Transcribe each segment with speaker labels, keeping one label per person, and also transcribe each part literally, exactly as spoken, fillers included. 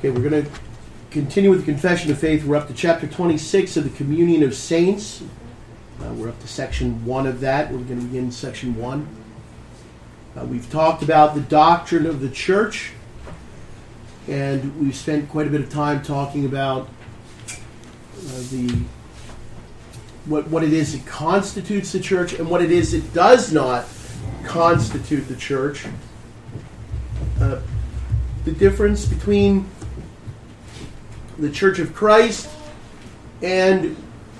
Speaker 1: Okay, we're going to continue with the Confession of Faith. We're up to chapter twenty-six of the Communion of Saints. Uh, we're up to section one of that. We're going to begin section one. Uh, we've talked about the doctrine of the church, and we've spent quite a bit of time talking about uh, the what what it is that constitutes the church and what it is that does not constitute the church. Uh, the difference between the Church of Christ and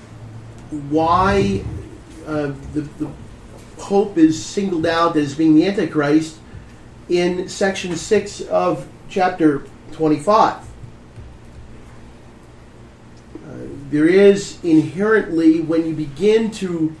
Speaker 1: why uh, the, the Pope is singled out as being the Antichrist in section six of chapter twenty-five. Uh, there is inherently, when you begin to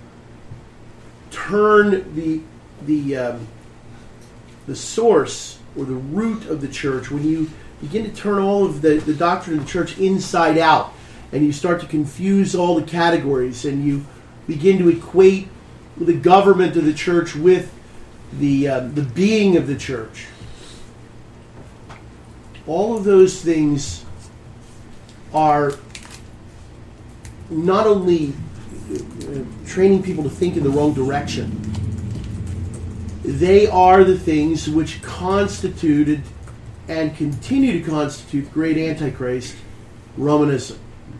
Speaker 1: turn the the um, the source or the root of the church, when you begin to turn all of the, the doctrine of the church inside out, and you start to confuse all the categories, and you begin to equate the government of the church with the uh, the being of the church. All of those things are not only uh, training people to think in the wrong direction, they are the things which constituted and continue to constitute the great Antichrist, Romanism.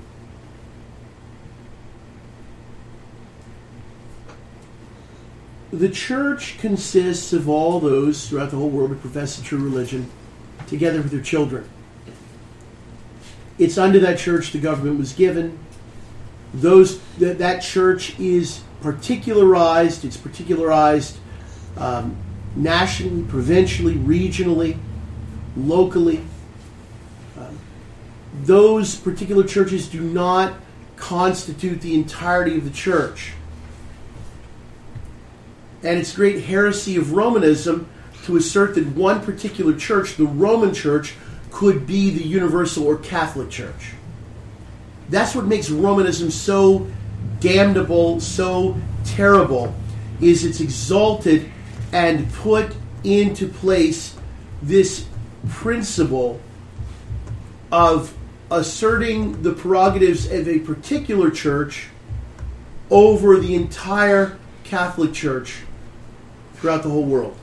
Speaker 1: The church consists of all those throughout the whole world who profess the true religion, together with their children. It's unto that church the government was given. Those that, that church is particularized. It's particularized um, nationally, provincially, regionally, locally. Uh, those particular churches do not constitute the entirety of the church. And it's great heresy of Romanism to assert that one particular church, the Roman Church, could be the universal or Catholic Church. That's what makes Romanism so damnable, so terrible, is it's exalted and put into place this principle of asserting the prerogatives of a particular church over the entire Catholic Church throughout the whole world.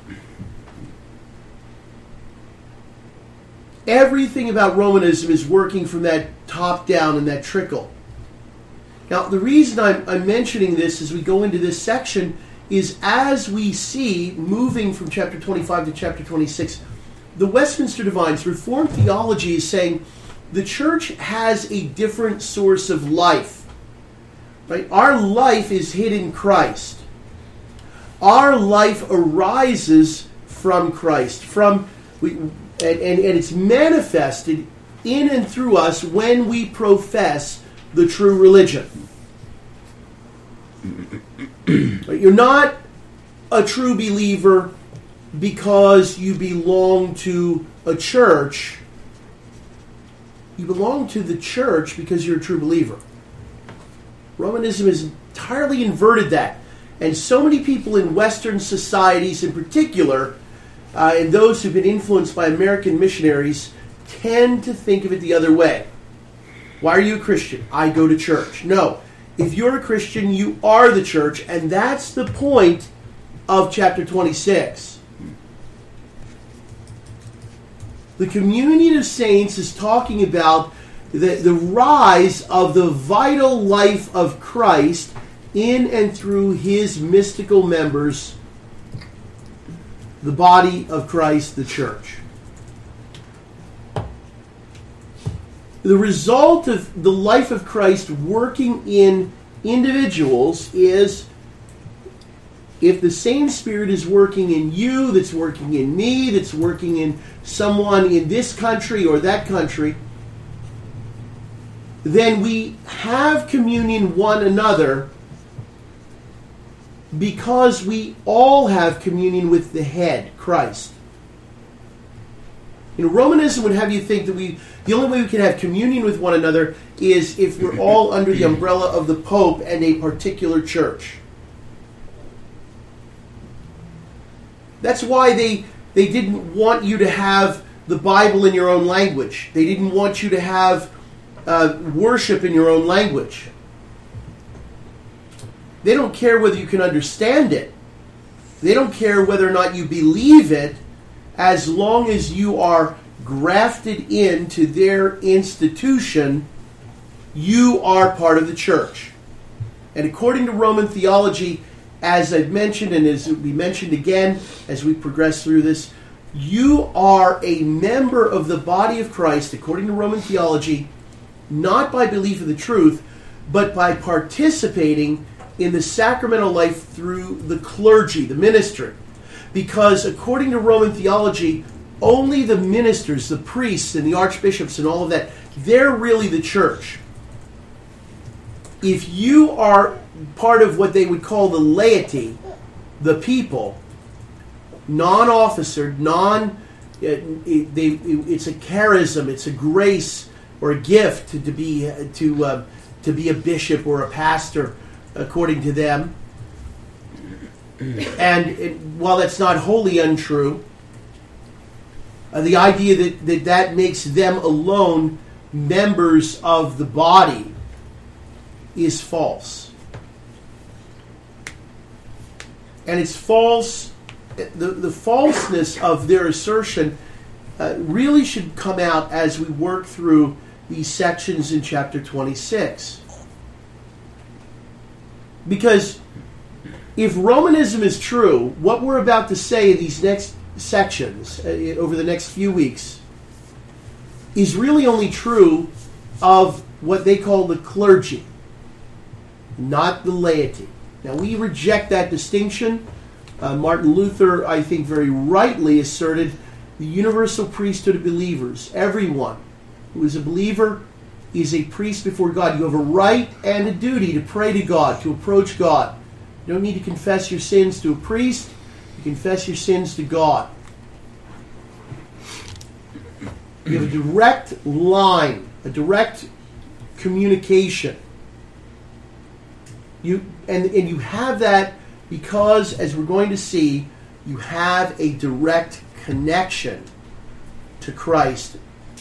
Speaker 1: Everything about Romanism is working from that top down and that trickle. Now, the reason I'm, I'm mentioning this as we go into this section is as we see, moving from chapter twenty-five to chapter twenty-six, the Westminster Divines, Reformed theology is saying the church has a different source of life. Right? Our life is hid in Christ. Our life arises from Christ, from we, and, and, and it's manifested in and through us when we profess the true religion. You're not a true believer because you belong to a church. You belong to the church because you're a true believer. Romanism has entirely inverted that. And so many people in Western societies in particular, uh, and those who've been influenced by American missionaries, tend to think of it the other way. Why are you a Christian? I go to church. No. If you're a Christian, you are the church, and that's the point of chapter twenty-six. The Communion of Saints is talking about the, the rise of the vital life of Christ in and through his mystical members, the body of Christ, the church. The result of the life of Christ working in individuals is, if the same Spirit is working in you, that's working in me, that's working in someone in this country or that country, then we have communion one another because we all have communion with the head, Christ. You know, Romanism would have you think that we the only way we can have communion with one another is if we're all under the umbrella of the Pope and a particular church. That's why they they didn't want you to have the Bible in your own language. They didn't want you to have uh, worship in your own language. They don't care whether you can understand it. They don't care whether or not you believe it, as long as you are grafted into their institution, you are part of the church. And according to Roman theology, as I've mentioned, and as we mentioned again as we progress through this, you are a member of the body of Christ, according to Roman theology, not by belief of the truth, but by participating in the sacramental life through the clergy, the ministry. Because according to Roman theology, only the ministers, the priests and the archbishops and all of that, they're really the church. If you are part of what they would call the laity, the people, non-officered, non, it, it, they, it, it's a charism, it's a grace or a gift to, to be to uh, to be a bishop or a pastor, according to them. And it, while that's not wholly untrue, uh, the idea that, that that makes them alone members of the body is false. And it's false. The, the falseness of their assertion uh, really should come out as we work through these sections in chapter twenty-six. Because if Romanism is true, what we're about to say in these next sections, uh, over the next few weeks, is really only true of what they call the clergy, not the laity. Now, we reject that distinction. Uh, Martin Luther, I think, very rightly asserted the universal priesthood of believers. Everyone who is a believer is a priest before God. You have a right and a duty to pray to God, to approach God. You don't need to confess your sins to a priest. You confess your sins to God. You have a direct line, a direct communication. You and, and you have that because, as we're going to see, you have a direct connection to Christ.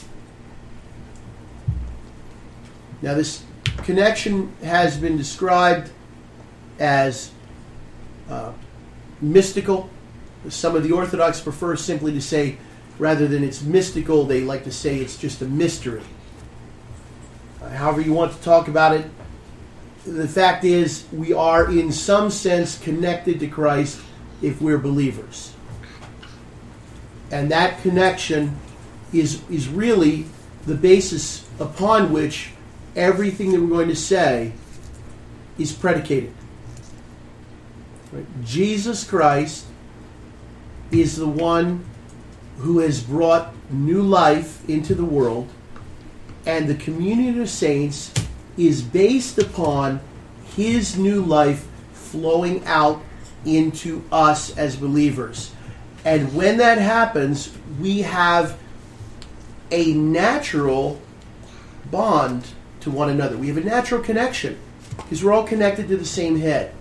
Speaker 1: Now, this connection has been described as uh, mystical. Some of the Orthodox prefer simply to say, rather than it's mystical, they like to say it's just a mystery. Uh, however you want to talk about it, the fact is we are in some sense connected to Christ if we're believers. And that connection is, is really the basis upon which everything that we're going to say is predicated. Right? Jesus Christ is the one who has brought new life into the world, and the communion of saints is based upon his new life flowing out into us as believers. And when that happens, we have a natural bond to one another. We have a natural connection because we're all connected to the same head.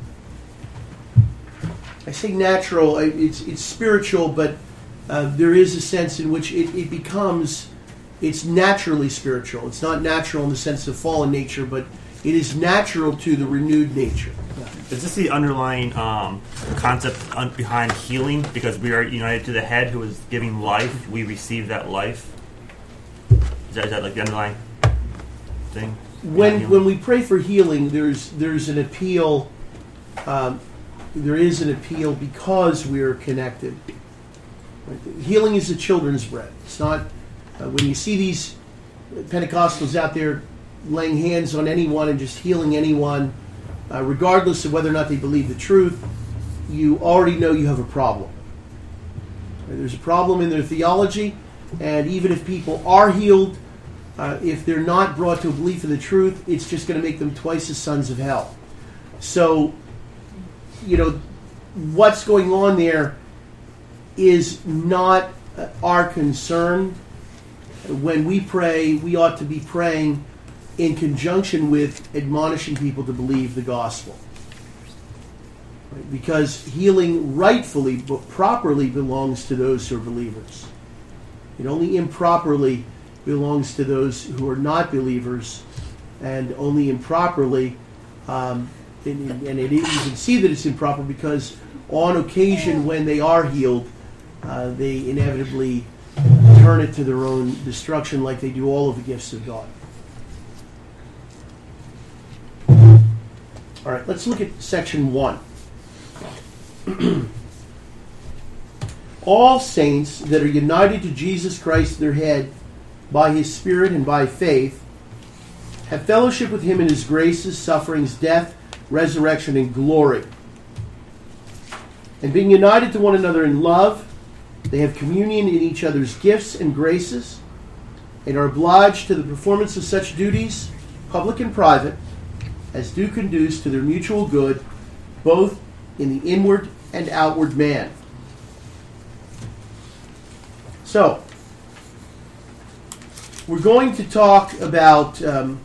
Speaker 1: I say natural, it's, it's spiritual, but uh, there is a sense in which it, it becomes, it's naturally spiritual. It's not natural in the sense of fallen nature, but it is natural to the renewed nature.
Speaker 2: Is this the underlying um, concept un- behind healing? Because we are united to the head who is giving life, we receive that life? Is that, is that like the underlying thing?
Speaker 1: When when we pray for healing, there's there's an appeal. Um, there is an appeal because we're connected. Right? Healing is the children's bread. It's not uh, when you see these Pentecostals out there laying hands on anyone and just healing anyone, uh, regardless of whether or not they believe the truth. You already know you have a problem. Right? There's a problem in their theology, and even if people are healed, Uh, if they're not brought to a belief in the truth, it's just going to make them twice as sons of hell. So, you know, what's going on there is not uh, our concern. When we pray, we ought to be praying in conjunction with admonishing people to believe the gospel. Right? Because healing rightfully but properly belongs to those who are believers. It only improperly belongs to those who are not believers, and only improperly, um, and, and it, you can see that it's improper because on occasion when they are healed, uh, they inevitably turn it to their own destruction like they do all of the gifts of God. All right, let's look at section one. All saints that are united to Jesus Christ, their head, by his Spirit and by faith, have fellowship with him in his graces, sufferings, death, resurrection, and glory. And being united to one another in love, they have communion in each other's gifts and graces, and are obliged to the performance of such duties, public and private, as do conduce to their mutual good, both in the inward and outward man. So, we're going to talk about um,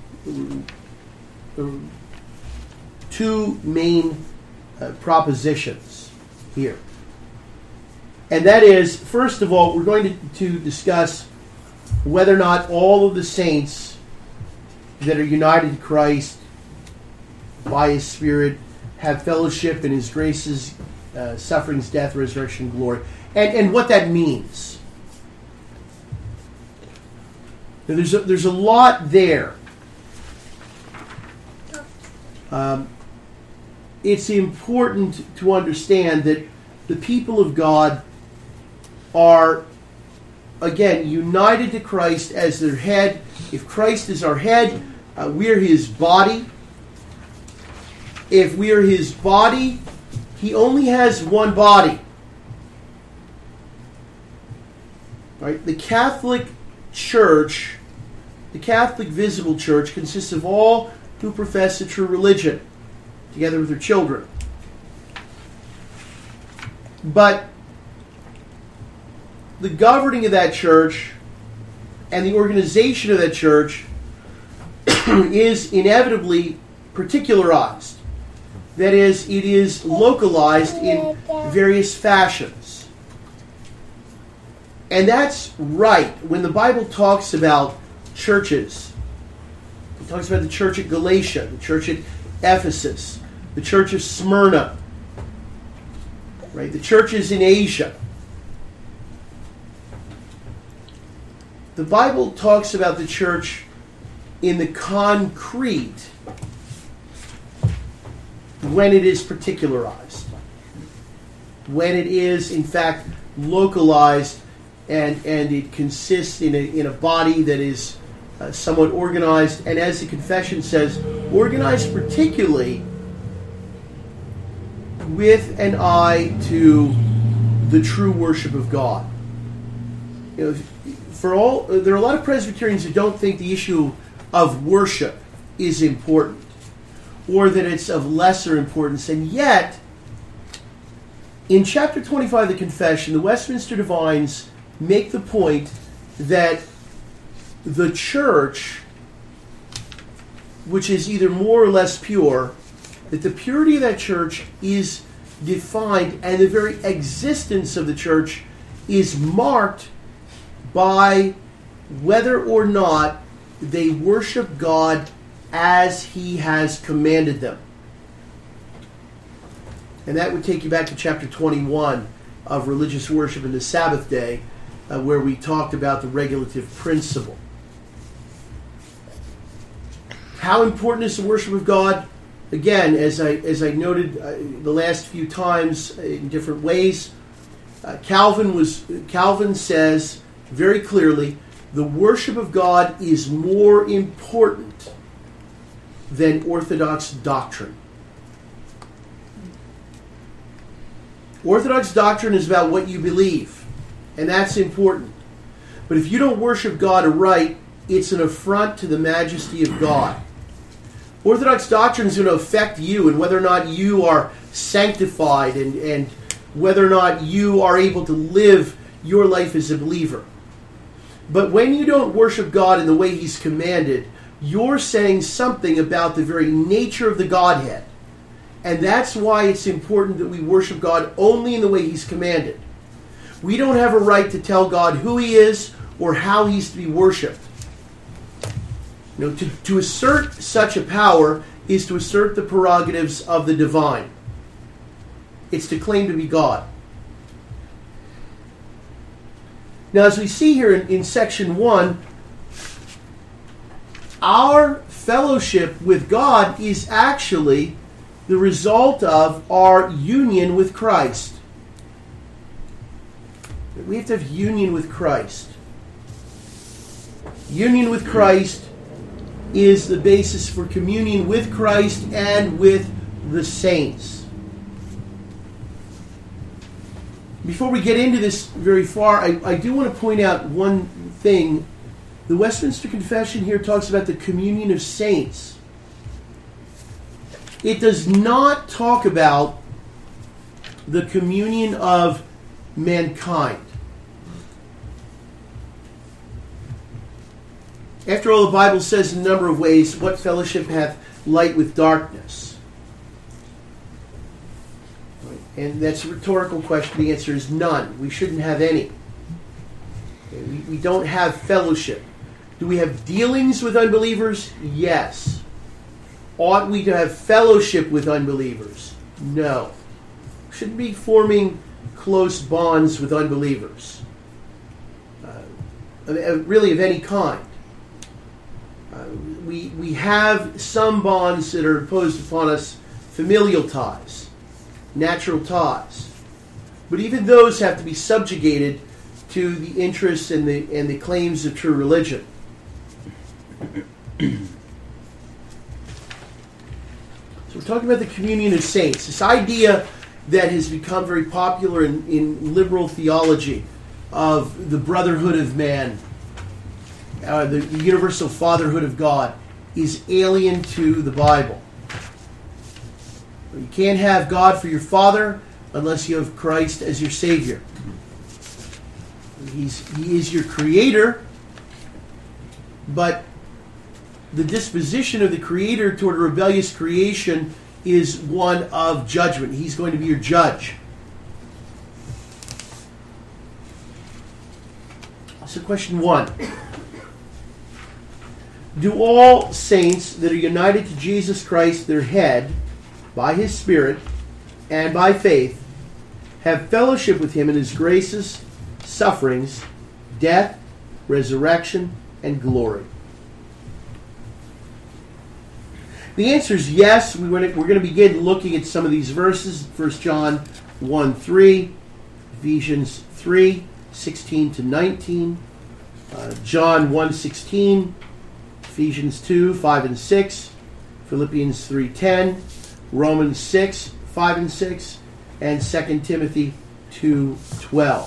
Speaker 1: two main uh, propositions here. And that is, first of all, we're going to, to discuss whether or not all of the saints that are united to Christ by his Spirit have fellowship in his graces, uh, sufferings, death, resurrection, glory, and, and what that means. Now, there's a, there's a lot there. Um, it's important to understand that the people of God are, again, united to Christ as their head. If Christ is our head, uh, we're his body. If we're his body, he only has one body. Right? The Catholic Church, the Catholic visible church, consists of all who profess a true religion, together with their children. But the governing of that church and the organization of that church is inevitably particularized. That is, it is localized in various fashions. And that's right. When the Bible talks about churches, it talks about the church at Galatia, the church at Ephesus, the church of Smyrna, right? The churches in Asia. The Bible talks about the church in the concrete when it is particularized, when it is, in fact, localized, and, and it consists in a, in a body that is uh, somewhat organized, and as the confession says, organized particularly with an eye to the true worship of God. You know, for all, there are a lot of Presbyterians who don't think the issue of worship is important, or that it's of lesser importance, and yet, in chapter twenty-five of the Confession, the Westminster Divines make the point that the church, which is either more or less pure, that the purity of that church is defined, and the very existence of the church is marked by whether or not they worship God as he has commanded them. And that would take you back to chapter twenty-one of Religious Worship and the Sabbath Day, uh, where we talked about the regulative principle. How important is the worship of God? Again, as I as I noted uh, the last few times in different ways, uh, Calvin was Calvin says very clearly, the worship of God is more important than orthodox doctrine. Orthodox doctrine is about what you believe, and that's important. But if you don't worship God aright, it's an affront to the majesty of God. Orthodox doctrine is going to affect you and whether or not you are sanctified and, and whether or not you are able to live your life as a believer. But when you don't worship God in the way he's commanded, you're saying something about the very nature of the Godhead. And that's why it's important that we worship God only in the way he's commanded. We don't have a right to tell God who he is or how he's to be worshipped. You know, to, to assert such a power is to assert the prerogatives of the divine. It's to claim to be God. Now, as we see here in, in section one, our fellowship with God is actually the result of our union with Christ. We have to have union with Christ. Union with Christ is the basis for communion with Christ and with the saints. Before we get into this very far, I, I do want to point out one thing. The Westminster Confession here talks about the communion of saints. It does not talk about the communion of mankind. After all, the Bible says in a number of ways, what fellowship hath light with darkness? And that's a rhetorical question. The answer is none. We shouldn't have any. We, we don't have fellowship. Do we have dealings with unbelievers? Yes. Ought we to have fellowship with unbelievers? No. We shouldn't be forming close bonds with unbelievers. Uh, really of any kind. Uh, we, we have some bonds that are imposed upon us, familial ties, natural ties. But even those have to be subjugated to the interests and the, and the claims of true religion. So we're talking about the communion of saints, this idea that has become very popular in, in liberal theology of the brotherhood of man, uh, the, the universal fatherhood of God, is alien to the Bible. You can't have God for your father unless you have Christ as your Savior. He's, he is your creator, but the disposition of the Creator toward a rebellious creation is one of judgment. He's going to be your judge. So question one. Do all saints that are united to Jesus Christ, their head, by His Spirit and by faith, have fellowship with Him in His graces, sufferings, death, resurrection, and glory? The answer is yes. We're going, to, we're going to begin looking at some of these verses. First John one three, Ephesians three sixteen to nineteen, uh, John one sixteen, Ephesians two five and six, Philippians three ten, Romans six five and six, and Second Timothy two twelve.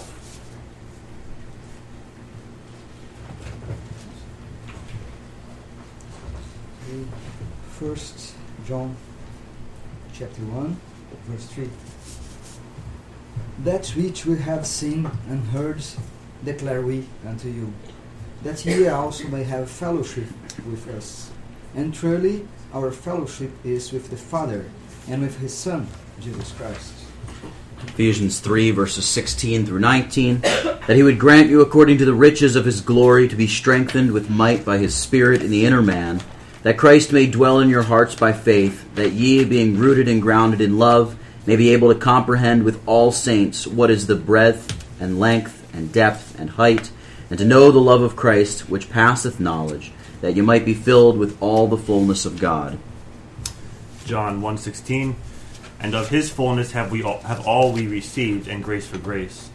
Speaker 3: First John chapter one, verse three. That which we have seen and heard declare we unto you, that ye also may have fellowship with us. And truly our fellowship is with the Father and with His Son, Jesus Christ.
Speaker 4: Ephesians three, verses sixteen through nineteen, that He would grant you according to the riches of His glory to be strengthened with might by His Spirit in the inner man, that Christ may dwell in your hearts by faith, that ye, being rooted and grounded in love, may be able to comprehend with all saints what is the breadth and length and depth and height, and to know the love of Christ, which passeth knowledge, that you might be filled with all the fullness of God.
Speaker 2: John one sixteen, and of His fullness have we all, have all we received, and grace for grace.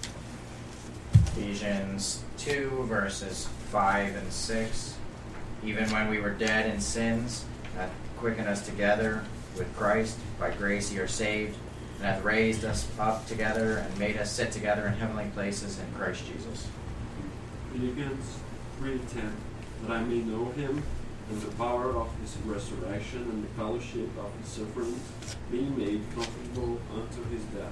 Speaker 5: Ephesians two, verses five and six. Even when we were dead in sins, hath quickened us together with Christ. By grace ye are saved, and hath raised us up together and made us sit together in heavenly places in Christ Jesus.
Speaker 6: Philippians three ten, that I may know Him and the power of His resurrection and the fellowship of His sufferings, being made comfortable unto His death.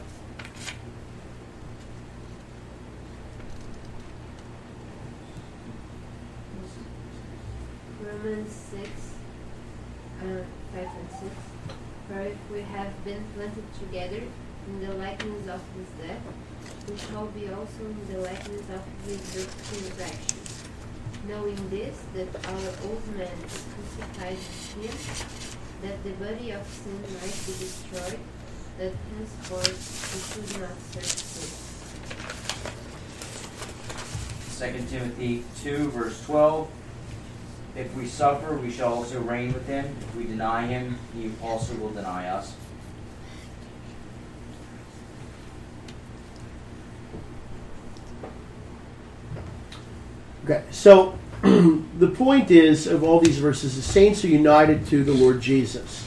Speaker 7: Romans six, uh, five and six. For if we have been planted together in the likeness of his death, we shall be also in the likeness of his resurrection. Knowing this, that our old man is crucified with him, that the body of sin might be destroyed, that henceforth we should not serve sin.
Speaker 8: Second Timothy two, verse twelve. If we suffer, we shall also reign with him. If we deny him, he also will deny us.
Speaker 1: Okay, so the point is of all these verses, the saints are united to the Lord Jesus.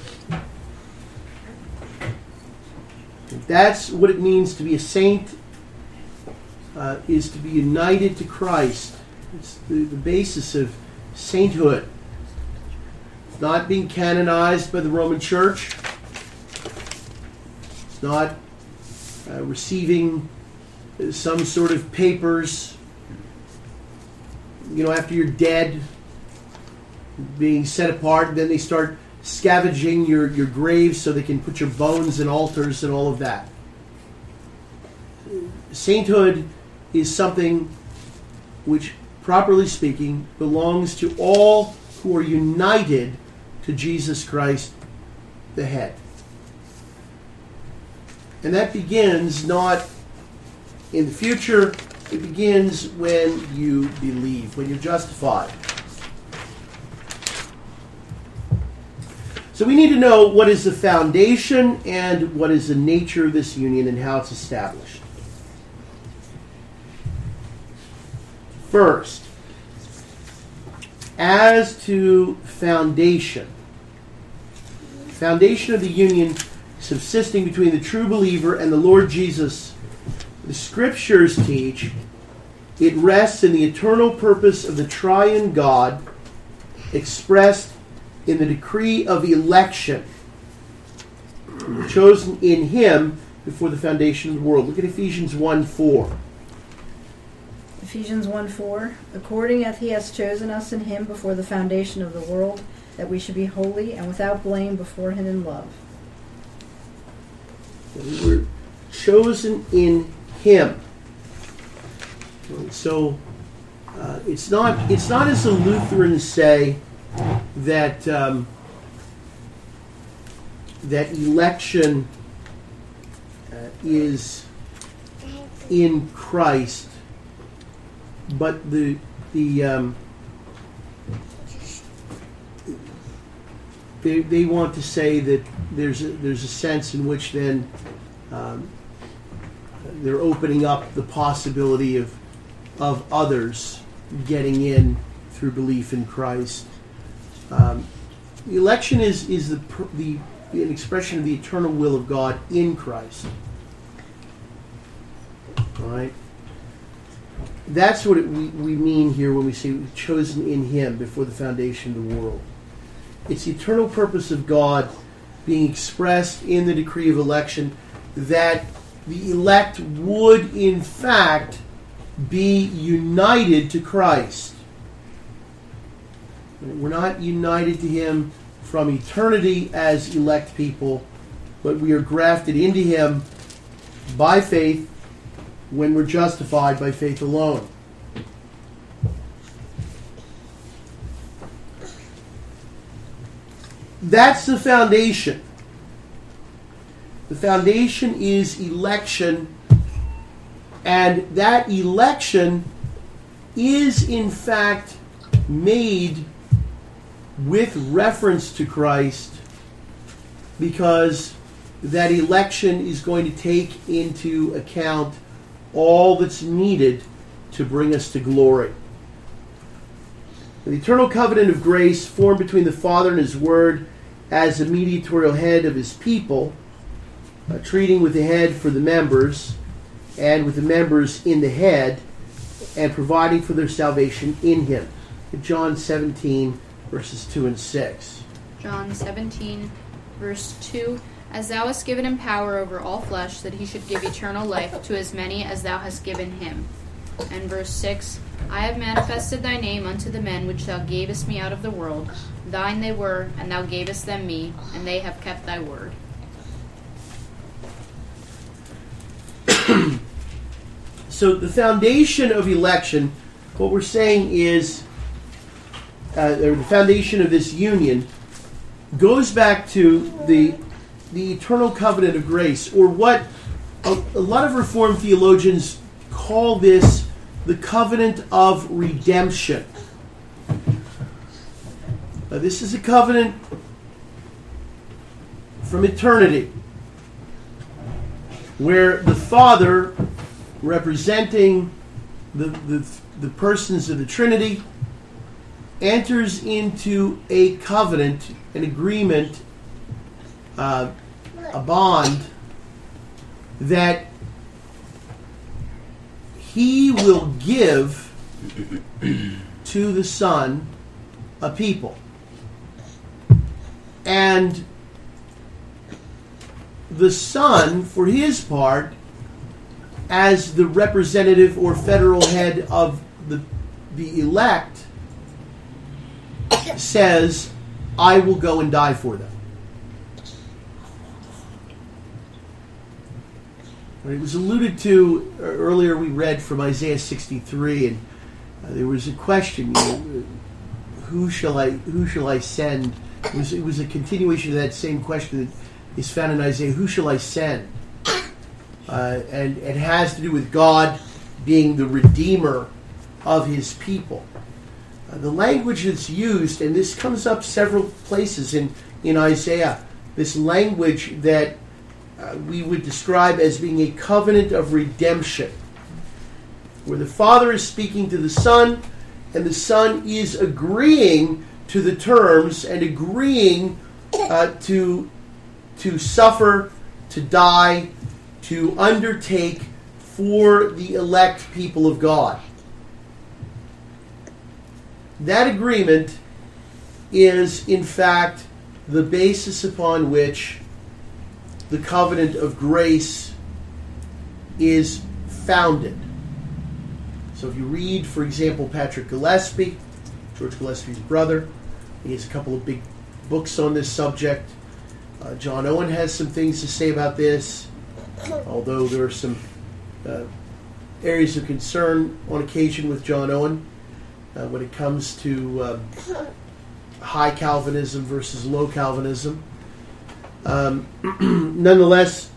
Speaker 1: That's what it means to be a saint, uh, is to be united to Christ. It's the, the basis of sainthood. It's not being canonized by the Roman Church. It's not uh, receiving some sort of papers, you know, after you're dead, being set apart, and then they start scavenging your, your graves so they can put your bones in altars and all of that. Sainthood is something which, properly speaking, belongs to all who are united to Jesus Christ, the head. And that begins not in the future, it begins when you believe, when you're justified. So we need to know what is the foundation and what is the nature of this union and how it's established. First, as to foundation, foundation of the union subsisting between the true believer and the Lord Jesus, the Scriptures teach it rests in the eternal purpose of the triune God expressed in the decree of election, chosen in Him before the foundation of the world. Look at Ephesians one four.
Speaker 9: Ephesians one four, according as He has chosen us in Him before the foundation of the world, that we should be holy and without blame before Him in love.
Speaker 1: We were chosen in Him. So uh, it's not it's not as the Lutherans say that um, that election uh, is in Christ, but the the um, they they want to say that there's a, there's a sense in which then um, they're opening up the possibility of of others getting in through belief in Christ. Um, the election is is the, the an expression of the eternal will of God in Christ. All right. That's what it, we, we mean here when we say chosen in Him before the foundation of the world. It's the eternal purpose of God being expressed in the decree of election, that the elect would in fact be united to Christ. We're not united to Him from eternity as elect people, but we are grafted into Him by faith when we're justified by faith alone. That's the foundation. The foundation is election, and that election is in fact made with reference to Christ, because that election is going to take into account all that's needed to bring us to glory. The eternal covenant of grace formed between the Father and His Word as the mediatorial head of His people, uh, treating with the head for the members and with the members in the head, and providing for their salvation in Him. John seventeen, verses two and six.
Speaker 10: John seventeen, verse two. As thou hast given him power over all flesh, that he should give eternal life to as many as thou hast given him. And verse six. I have manifested thy name unto the men which thou gavest me out of the world. Thine they were, and thou gavest them me, and they have kept thy word.
Speaker 1: so the foundation of election, what we're saying is, uh, or the foundation of this union goes back to the the eternal covenant of grace, or what a, a lot of Reformed theologians call this the covenant of redemption. Now, this is a covenant from eternity, where the Father, representing the, the, the persons of the Trinity, enters into a covenant, an agreement, uh, a bond, that He will give to the Son a people. And the Son, for His part, as the representative or federal head of the, the elect, says, I will go and die for them. It was alluded to earlier. We read from Isaiah sixty-three, and uh, there was a question: you know, who shall I, who shall I send? It was, it was a continuation of that same question that is found in Isaiah: who shall I send? Uh, and it has to do with God being the Redeemer of His people. Uh, the language that's used, and this comes up several places in in Isaiah, this language that Uh, we would describe as being a covenant of redemption, where the Father is speaking to the Son, and the Son is agreeing to the terms and agreeing uh, to to suffer, to die, to undertake for the elect people of God. That agreement is, in fact, the basis upon which the covenant of grace is founded. So if you read, for example, Patrick Gillespie, George Gillespie's brother, he has a couple of big books on this subject. Uh, John Owen has some things to say about this, although there are some uh, areas of concern on occasion with John Owen uh, when it comes to uh, high Calvinism versus low Calvinism. Um, nonetheless,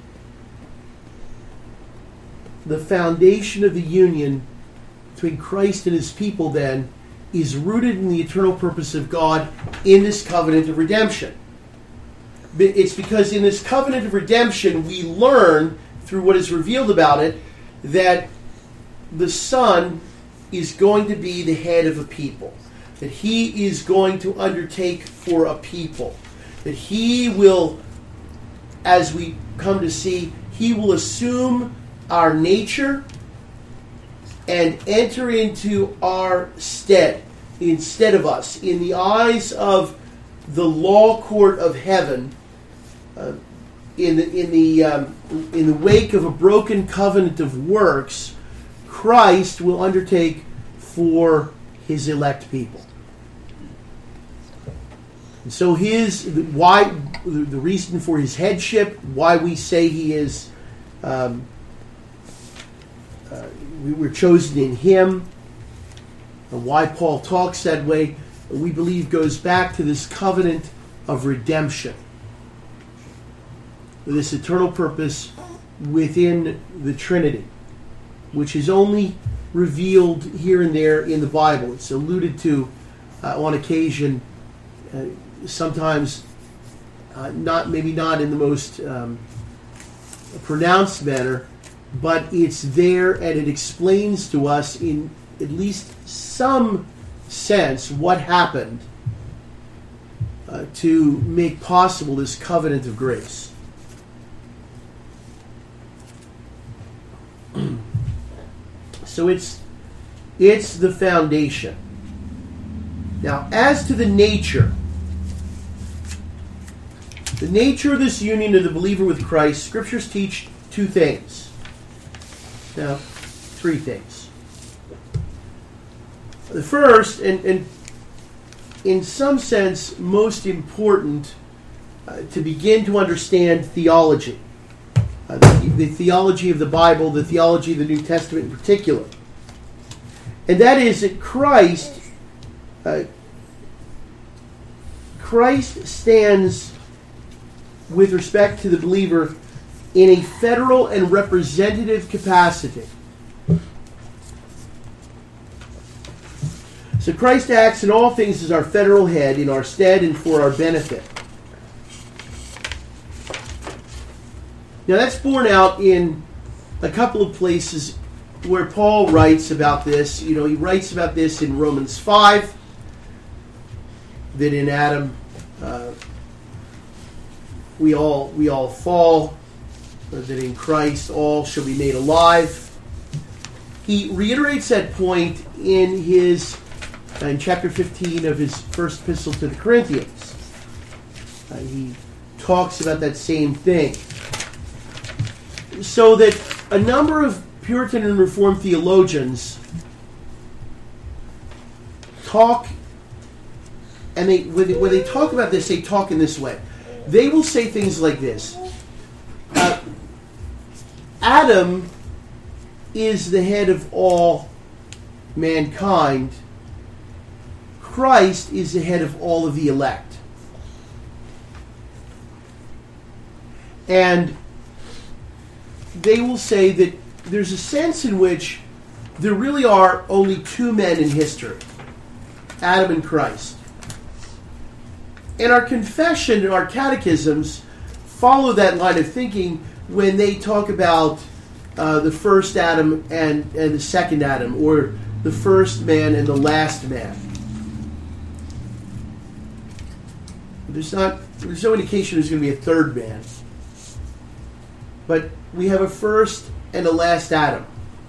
Speaker 1: the foundation of the union between Christ and His people then is rooted in the eternal purpose of God in this covenant of redemption. It's because in this covenant of redemption we learn, through what is revealed about it, that the Son is going to be the head of a people, that He is going to undertake for a people, that He will, as we come to see, He will assume our nature and enter into our stead, instead of us. In the eyes of the law court of heaven, uh, in the in the um, in the wake of a broken covenant of works, Christ will undertake for His elect people. And so his why the reason for His headship, why we say He is, um, uh, we were chosen in Him, and why Paul talks that way, we believe goes back to this covenant of redemption, this eternal purpose within the Trinity, which is only revealed here and there in the Bible. It's alluded to uh, on occasion. Uh, sometimes uh, not maybe not in the most um, pronounced manner, but it's there and it explains to us in at least some sense what happened uh, to make possible this covenant of grace. So it's it's the foundation. Now, as to the nature, the nature of this union of the believer with Christ, Scriptures teach two things. Now, three things. The first, and, and in some sense most important, uh, to begin to understand theology. uh, the, the theology of the Bible, the theology of the New Testament in particular. And that is that Christ, uh, Christ stands with respect to the believer in a federal and representative capacity. So Christ acts in all things as our federal head, in our stead and for our benefit. Now that's borne out in a couple of places where Paul writes about this. You know, he writes about this in Romans five, that in Adam uh, we all we all fall, or that in Christ all shall be made alive. He reiterates that point in his uh, in chapter fifteen of his first epistle to the Corinthians. Uh, he talks about that same thing. So that a number of Puritan and Reformed theologians talk, and they when, they when they talk about this, they talk in this way. They will say things like this. Uh, Adam is the head of all mankind. Christ is the head of all of the elect. And they will say that there's a sense in which there really are only two men in history, Adam and Christ. And our confession and our catechisms follow that line of thinking when they talk about uh, the first Adam and, and the second Adam, or the first man and the last man. There's not there's no indication there's going to be a third man. But we have a first and a last Adam.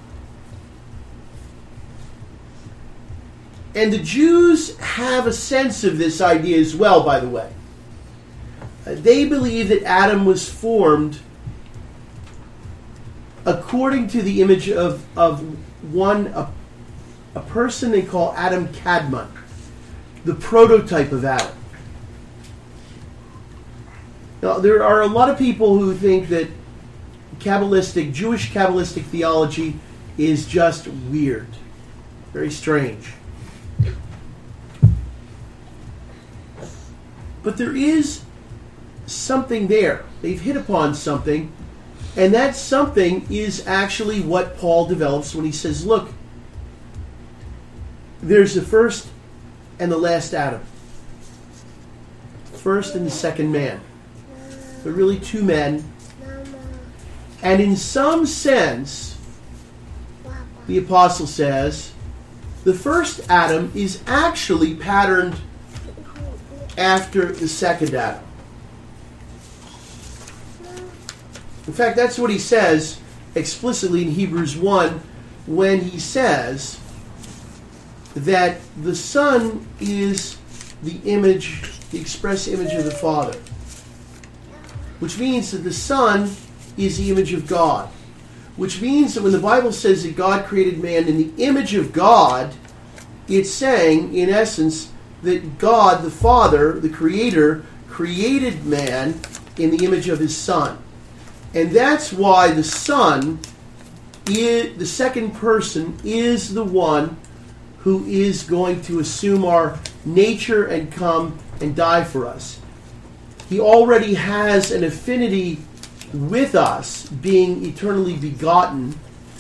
Speaker 1: And the Jews have a sense of this idea as well, by the way. Uh, they believe that Adam was formed according to the image of, of one, a, a person they call Adam Kadmon, the prototype of Adam. Now, there are a lot of people who think that Kabbalistic, Jewish Kabbalistic theology is just weird, very strange. But there is something there. They've hit upon something, and that something is actually what Paul develops when he says, look, there's the first and the last Adam. First and the second man. They're really two men. And in some sense, the apostle says, the first Adam is actually patterned after the second Adam. In fact, that's what he says explicitly in Hebrews one when he says that the Son is the image, the express image of the Father. Which means that the Son is the image of God. Which means that when the Bible says that God created man in the image of God, it's saying, in essence, that God, the Father, the Creator, created man in the image of His Son. And that's why the Son, is, the second person, is the one who is going to assume our nature and come and die for us. He already has an affinity with us, being eternally begotten,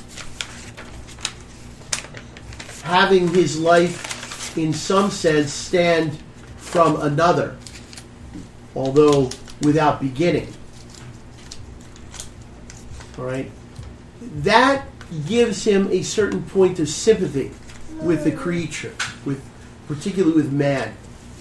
Speaker 1: having his life in some sense stand from another, although without beginning. All right? That gives him a certain point of sympathy with the creature, with particularly with man.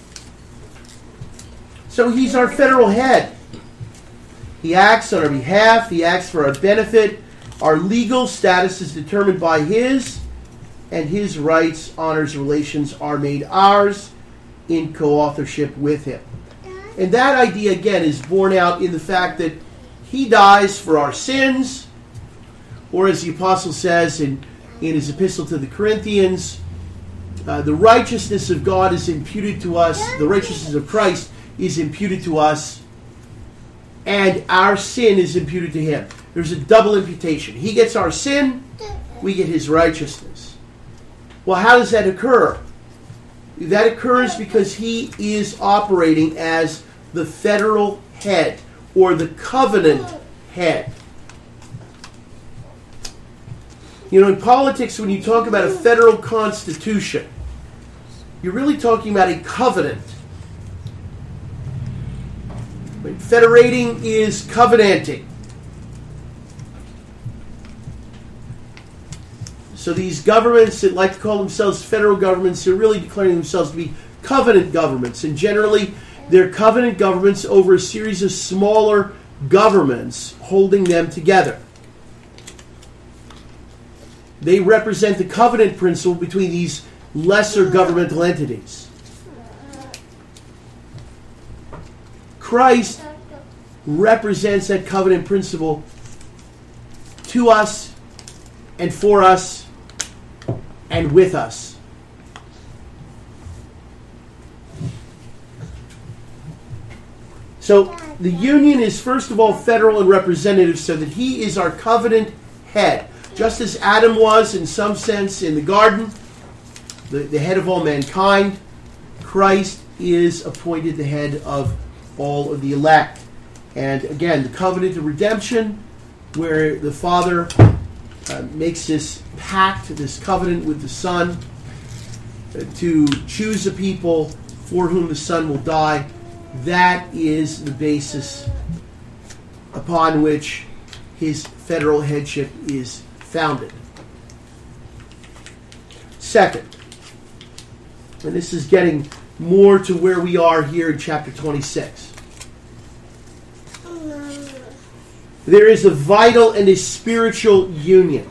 Speaker 1: So he's our federal head. He acts on our behalf. He acts for our benefit. Our legal status is determined by his, and his rights, honors, relations are made ours in co-authorship with him. And that idea, again, is borne out in the fact that he dies for our sins, or as the apostle says in, in his epistle to the Corinthians, uh, the righteousness of God is imputed to us, the righteousness of Christ is imputed to us, and our sin is imputed to him. there's a double imputation. He gets our sin, we get his righteousness. Well, how does that occur? That occurs because he is operating as the federal head, or the covenant head. You know, in politics, when you talk about a federal constitution, you're really talking about a covenant. Federating is covenanting. So these governments that like to call themselves federal governments, they're really declaring themselves to be covenant governments. And generally, they're covenant governments over a series of smaller governments holding them together. They represent the covenant principle between these lesser governmental entities. Christ represents that covenant principle to us and for us and with us. So the union is first of all federal and representative, so that he is our covenant head. Just as Adam was in some sense in the garden, the, the head of all mankind, Christ is appointed the head of all of the elect. And again, the covenant of redemption, where the Father uh, makes this pact, this covenant with the Son, uh, to choose a people for whom the Son will die, that is the basis upon which his federal headship is founded. Second, and this is getting more to where we are here in chapter twenty-six. There is a vital and a spiritual union.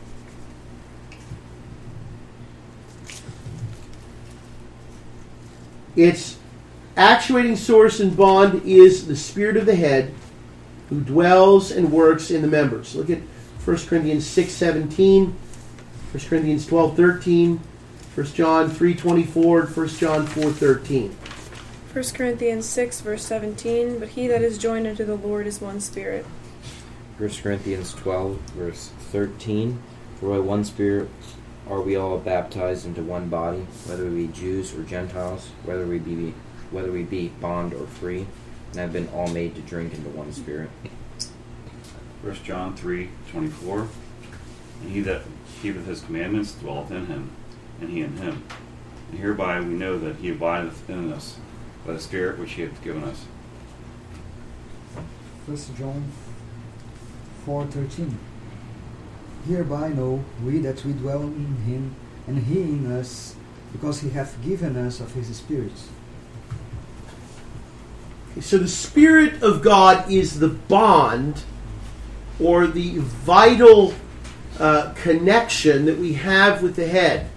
Speaker 1: Its actuating source and bond is the Spirit of the head, who dwells and works in the members. Look at First Corinthians six seventeen, First Corinthians twelve thirteen, First John three twenty-four, and First John four thirteen.
Speaker 11: First Corinthians six, verse seventeen, but he that is joined unto the Lord is one spirit.
Speaker 12: First Corinthians twelve, verse thirteen, for by one Spirit are we all baptized into one body, whether we be Jews or Gentiles, whether we be whether we be bond or free, and have been all made to drink into one Spirit.
Speaker 13: First John three twenty-four, and he that keepeth his commandments dwelleth in him, and he in him. And hereby we know that he abideth in us, by the Spirit which he hath given us.
Speaker 3: First John four thirteen. Hereby know we that we dwell in him, and he in us, because he hath given us of his Spirit.
Speaker 1: So the Spirit of God is the bond, or the vital uh, connection that we have with the head.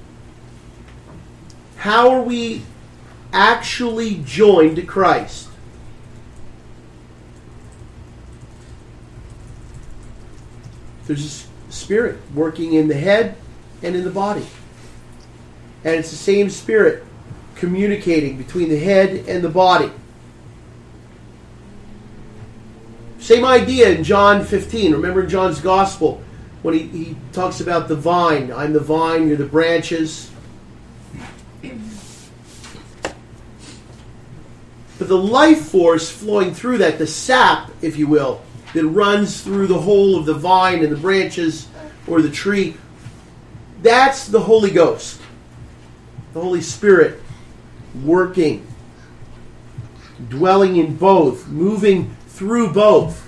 Speaker 1: How are we actually joined to Christ? There's a Spirit working in the head and in the body. And it's the same Spirit communicating between the head and the body. Same idea in John fifteen. Remember in John's Gospel when he, he talks about the vine. I'm the vine, you're the branches. But the life force flowing through that, the sap, if you will, that runs through the whole of the vine and the branches or the tree, that's the Holy Ghost. The Holy Spirit working, dwelling in both, moving through both.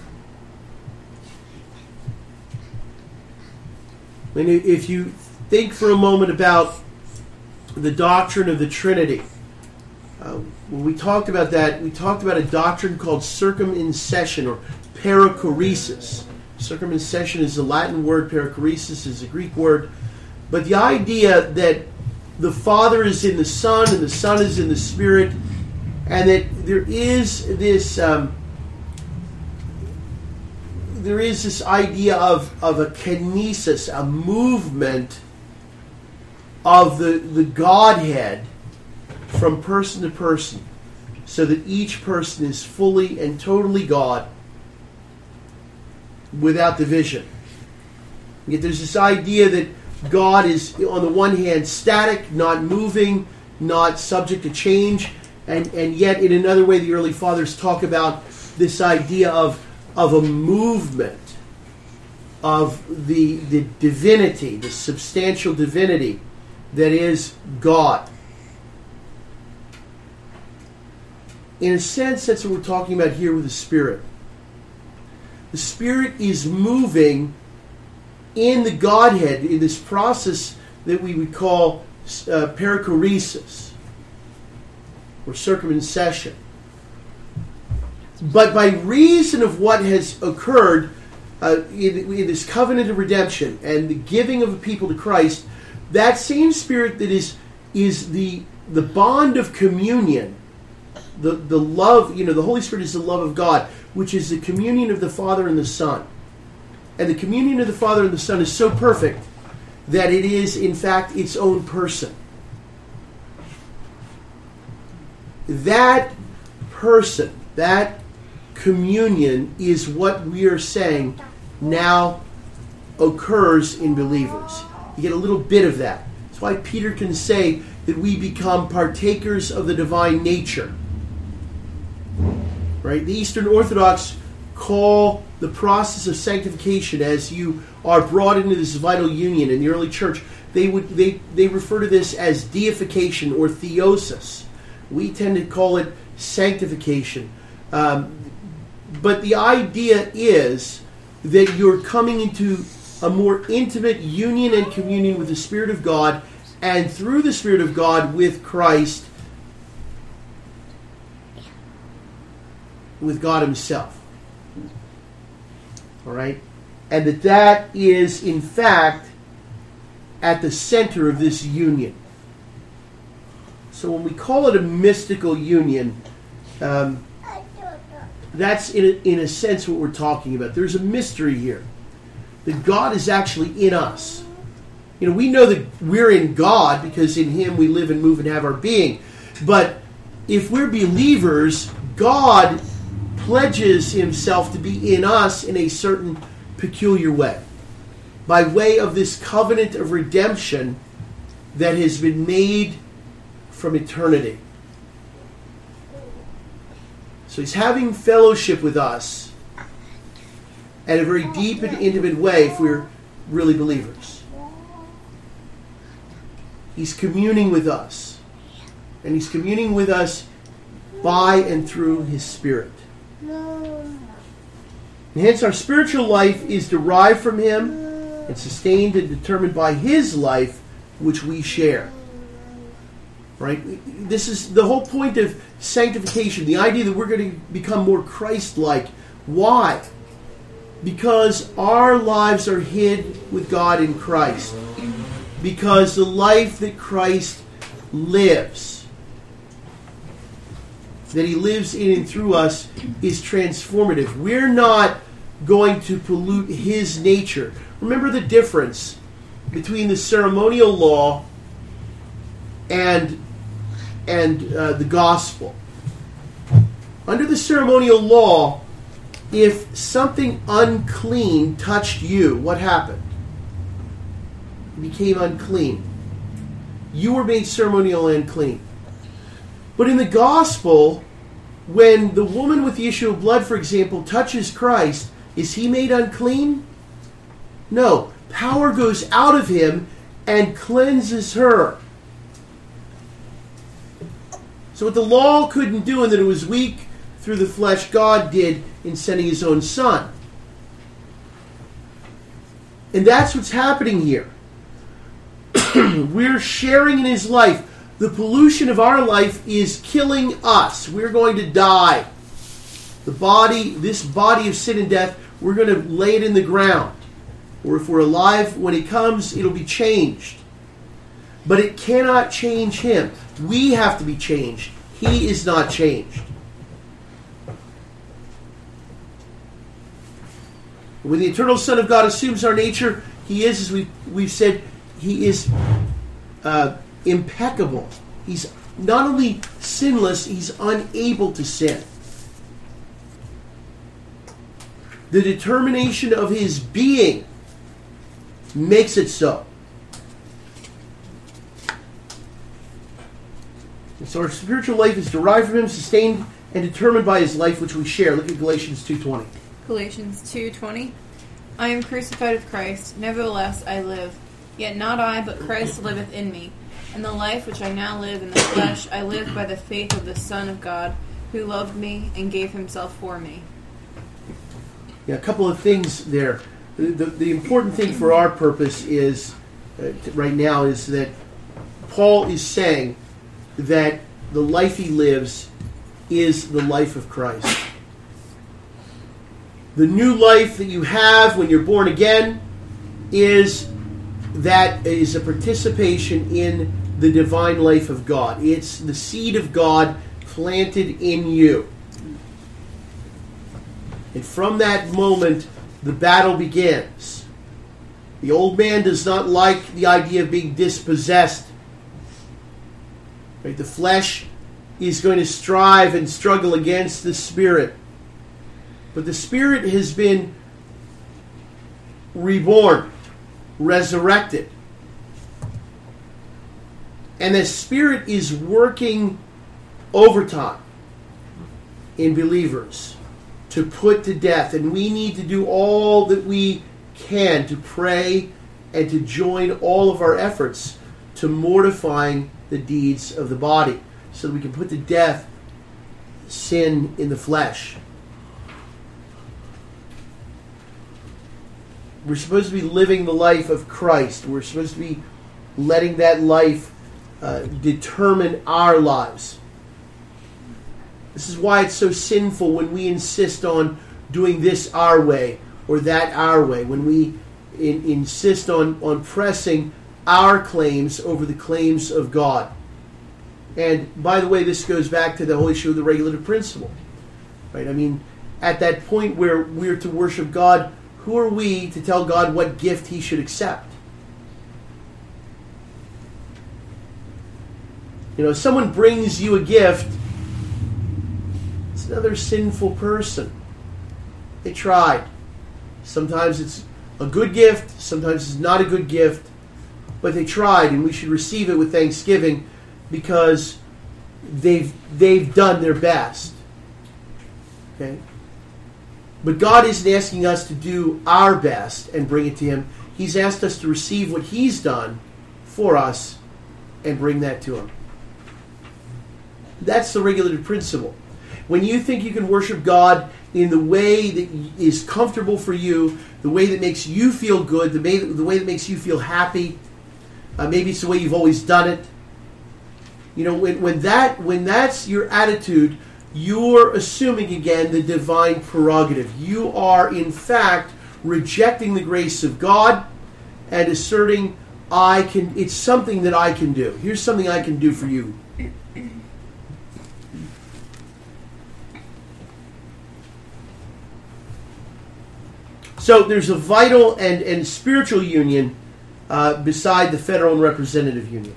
Speaker 1: I mean, if you think for a moment about the doctrine of the Trinity, uh, when we talked about that, we talked about a doctrine called circumcision or perichoresis. Circumcision is the Latin word, perichoresis is the Greek word. But the idea that the Father is in the Son and the Son is in the Spirit, and that there is this um, there is this idea of, of a kinesis, a movement of the, the Godhead from person to person, so that each person is fully and totally God. without division. Yet there's this idea that God is, on the one hand, static, not moving, not subject to change, and, and yet in another way the early fathers talk about this idea of, of a movement of the, the divinity, the substantial divinity that is God. In a sense, that's what we're talking about here with the Spirit. The Spirit is moving in the Godhead, in this process that we would call uh, perichoresis, or circumcision. But by reason of what has occurred uh, in, in this covenant of redemption and the giving of a people to Christ, that same Spirit that is is the the bond of communion, the the love, you know, the Holy Spirit is the love of God, which is the communion of the Father and the Son. And the communion of the Father and the Son is so perfect that it is, in fact, its own person. That person, that communion is what we are saying now occurs in believers. You get a little bit of that. That's why Peter can say that we become partakers of the divine nature. Right? The Eastern Orthodox call the process of sanctification, as you are brought into this vital union. In the early church, they would they, they refer to this as deification or theosis. We tend to call it sanctification. Um, but the idea is that you're coming into a more intimate union and communion with the Spirit of God, and through the Spirit of God with Christ, with God Himself. All right? And that that is, in fact, at the center of this union. So when we call it a mystical union, um, that's in a, in a sense what we're talking about. There's a mystery here. That God is actually in us. You know, we know that we're in God because in Him we live and move and have our being. But if we're believers, God pledges Himself to be in us in a certain peculiar way. By way of this covenant of redemption that has been made from eternity. So He's having fellowship with us in a very deep and intimate way if we're really believers. He's communing with us. And He's communing with us by and through His Spirit. And hence our spiritual life is derived from Him and sustained and determined by His life, which we share. Right? This is the whole point of sanctification, the idea that we're going to become more Christ-like. Why? Because our lives are hid with God in Christ. Because the life that Christ lives, that He lives in and through us, is transformative. We're not going to pollute His nature. Remember the difference between the ceremonial law and, and uh, the gospel. Under the ceremonial law, if something unclean touched you, what happened? It became unclean. You were made ceremonially unclean. But in the gospel, when the woman with the issue of blood, for example, touches Christ, is he made unclean? No. Power goes out of him and cleanses her. So what the law couldn't do, and that it was weak through the flesh, God did in sending His own Son. And that's what's happening here. We're sharing in His life. The pollution of our life is killing us. We're going to die. The body, this body of sin and death, we're going to lay it in the ground. Or if we're alive when He comes, it'll be changed. But it cannot change Him. We have to be changed. He is not changed. When the eternal Son of God assumes our nature, He is, as we, we've said, He is uh, impeccable. He's not only sinless, He's unable to sin. The determination of his being makes it so. And so our spiritual life is derived from him, sustained and determined by his life which we share. Look at Galatians two twenty.
Speaker 14: Galatians two twenty. I am crucified with Christ, nevertheless I live. Yet not I, but Christ liveth in me. And the life which I now live in the flesh, I live by the faith of the Son of God, who loved me and gave himself for me.
Speaker 1: Yeah, a couple of things there. The, the, the important thing for our purpose is, uh, right now, is that Paul is saying that the life he lives is the life of Christ. The new life that you have when you're born again is that is a participation in the divine life of God. It's the seed of God planted in you. And from that moment, the battle begins. The old man does not like the idea of being dispossessed. Right? The flesh is going to strive and struggle against the spirit. But the spirit has been reborn, resurrected. And the spirit is working overtime in believers to put to death. And we need to do all that we can to pray and to join all of our efforts to mortifying the deeds of the body so that we can put to death sin in the flesh. We're supposed to be living the life of Christ. We're supposed to be letting that life uh, determine our lives. This is why it's so sinful when we insist on doing this our way or that our way, when we in, insist on, on pressing our claims over the claims of God. And by the way, this goes back to the whole issue of the regulative principle. Right? I mean, at that point where we're to worship God, who are we to tell God what gift he should accept? You know, if someone brings you a gift, it's another sinful person. They tried. Sometimes it's a good gift, sometimes it's not a good gift, but they tried, and we should receive it with thanksgiving because they've they've done their best. Okay? But God isn't asking us to do our best and bring it to him. He's asked us to receive what he's done for us and bring that to him. That's the regulative principle. When you think you can worship God in the way that is comfortable for you, the way that makes you feel good, the way that, the way that makes you feel happy, uh, maybe it's the way you've always done it. You know, when, when that when that's your attitude, you're assuming again the divine prerogative. You are in fact rejecting the grace of God and asserting, I can. It's something that I can do. Here's something I can do for you. So there's a vital and, and spiritual union uh, beside the federal and representative union.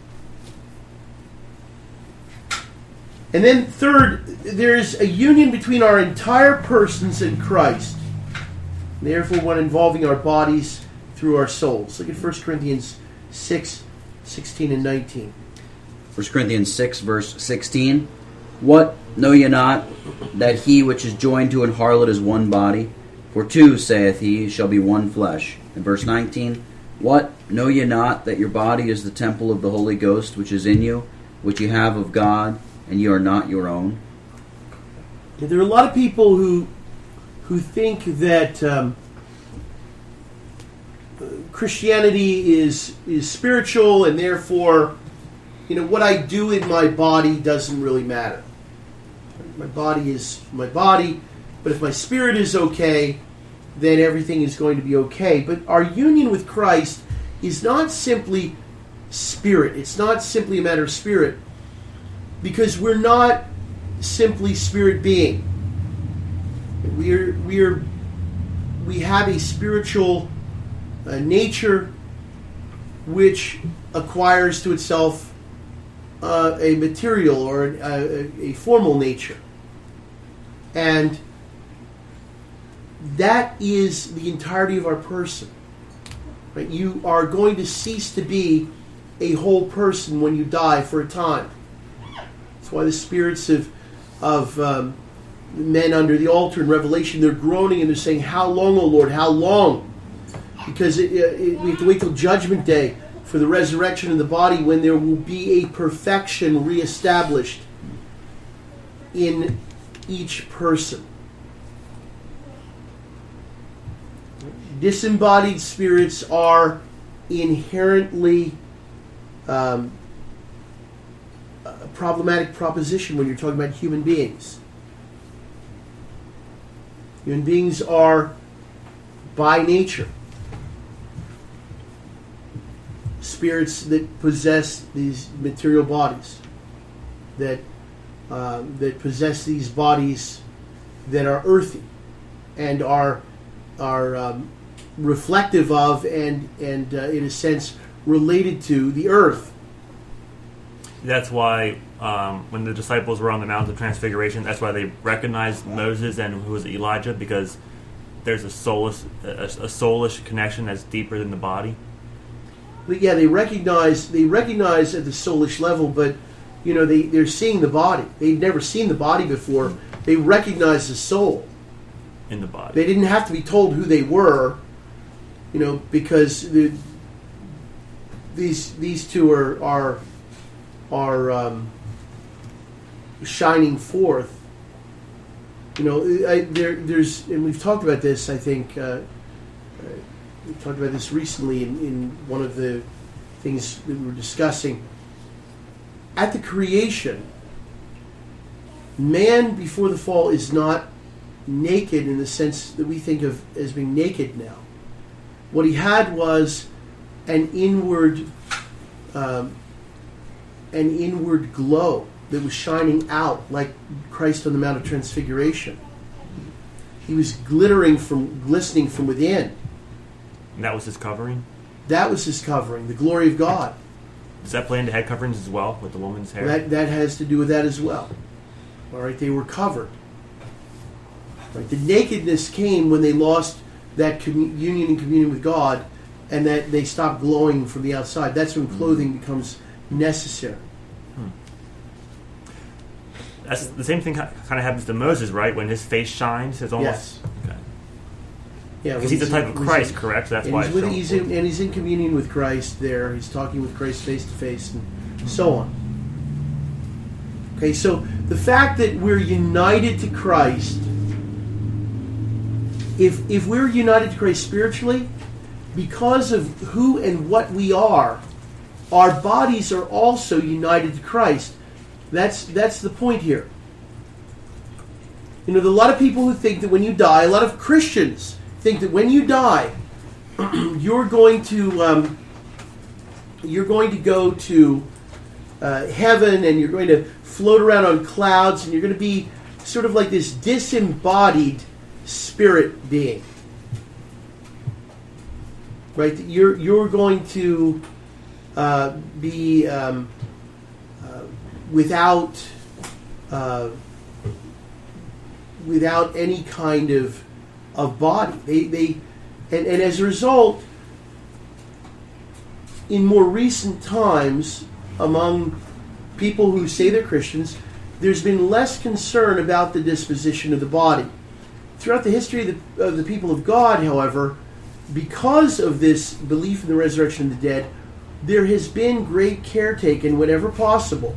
Speaker 1: And then third, there's a union between our entire persons and Christ. Therefore, one involving our bodies through our souls. Look at First Corinthians six, sixteen and nineteen.
Speaker 4: First Corinthians six, verse sixteen. What, know ye not, that he which is joined to an harlot is one body? For two, saith he, shall be one flesh. And verse nineteen. What, know ye not, that your body is the temple of the Holy Ghost, which is in you, which ye have of God, and you are not your own?
Speaker 1: There are a lot of people who who think that um, Christianity is is spiritual, and therefore, you know, what I do in my body doesn't really matter. My body is my body, but if my spirit is okay, then everything is going to be okay. But our union with Christ is not simply spirit. It's not simply a matter of spirit. Because we're not simply spirit being. We're we're we have a spiritual uh, nature which acquires to itself uh, a material or a, a, a formal nature, and that is the entirety of our person. Right? You are going to cease to be a whole person when you die for a time. That's why the spirits of of um, men under the altar in Revelation, they're groaning and they're saying, "How long, O Lord? How long?" Because it, it, we have to wait till Judgment Day for the resurrection of the body, when there will be a perfection reestablished in each person. Disembodied spirits are inherently um, a problematic proposition when you're talking about human beings. Human beings are, by nature, spirits that possess these material bodies, that uh, that possess these bodies that are earthy and are are um, reflective of and and uh, in a sense related to the earth.
Speaker 2: That's why um, when the disciples were on the Mount of Transfiguration, that's why they recognized Moses and who was it, Elijah, because there's a soulless a, a soulish connection that's deeper than the body.
Speaker 1: But yeah, they recognize they recognize at the soulish level, but you know they they're seeing the body. They'd never seen the body before. They recognize the soul
Speaker 2: in the body.
Speaker 1: They didn't have to be told who they were, you know, because the, these these two are are are um, shining forth. You know, I, there there's and we've talked about this. I think. Uh, We talked about this recently in, in one of the things that we were discussing. At the creation, man before the fall is not naked in the sense that we think of as being naked now. What he had was an inward, um, an inward glow that was shining out, like Christ on the Mount of Transfiguration. He was glittering from, glistening from within.
Speaker 2: And that was his covering?
Speaker 1: That was his covering, the glory of God.
Speaker 2: Does that play into head coverings as well, with the woman's hair?
Speaker 1: That that has to do with that as well. All right, they were covered. Right, the nakedness came when they lost that commun- union and communion with God, and that they stopped glowing from the outside. That's when clothing mm-hmm. becomes necessary.
Speaker 2: Hmm. That's the same thing kind of happens to Moses, right? When his face shines, it's almost...
Speaker 1: Yes.
Speaker 2: Okay.
Speaker 1: Yeah,
Speaker 2: because he's the type of Christ, in, correct? So that's why
Speaker 1: he's with, he's in, and he's in communion with Christ there. He's talking with Christ face to face and mm-hmm. so on. Okay, so the fact that we're united to Christ, if if we're united to Christ spiritually, because of who and what we are, our bodies are also united to Christ. That's that's the point here. You know, there are a lot of people who think that when you die, a lot of Christians think that when you die, you're going to um, you're going to go to uh, heaven, and you're going to float around on clouds, and you're going to be sort of like this disembodied spirit being, right? You're you're going to uh, be um, uh, without uh, without any kind of of body. They, they and, and as a result, in more recent times, among people who say they're Christians, there's been less concern about the disposition of the body. Throughout the history of the, of the people of God, however, because of this belief in the resurrection of the dead, there has been great care taken, whenever possible,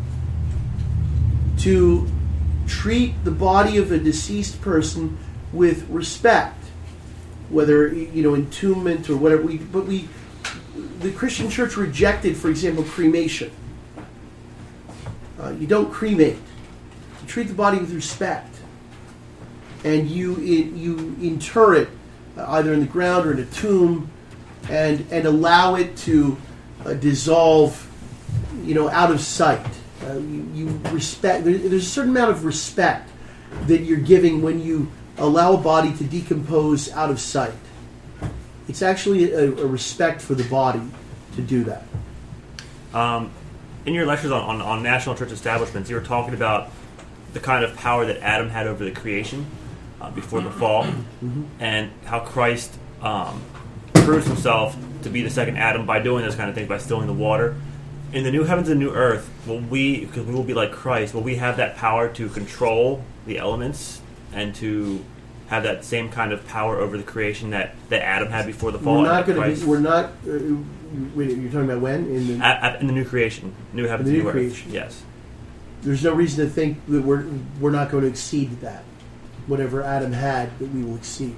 Speaker 1: to treat the body of a deceased person with respect, whether, you know, entombment or whatever. We, but we, the Christian Church rejected, for example, cremation. Uh, you don't cremate. You treat the body with respect, and you it, you inter it uh, either in the ground or in a tomb, and and allow it to uh, dissolve, you know, out of sight. Uh, you, you respect. There, there's a certain amount of respect that you're giving when you allow a body to decompose out of sight. It's actually a, a respect for the body to do that.
Speaker 2: Um, in your lectures on, on, on national church establishments, you were talking about the kind of power that Adam had over the creation. uh, before the fall,
Speaker 1: Mhm.
Speaker 2: and how Christ um, proves himself to be the second Adam by doing those kind of things, by stilling the water. In the new heavens and new earth, will we, because we will be like Christ, will we have that power to control the elements and to have that same kind of power over the creation that, that Adam had before the fall?
Speaker 1: We're not
Speaker 2: and
Speaker 1: going to
Speaker 2: Christ-
Speaker 1: be. We're not. Uh, wait, you're talking about when in the
Speaker 2: At, at, in the new creation, new heavens
Speaker 1: In the
Speaker 2: and
Speaker 1: new
Speaker 2: new earth.
Speaker 1: creation.
Speaker 2: Yes.
Speaker 1: There's no reason to think that we're we're not going to exceed that. Whatever Adam had, that we will exceed.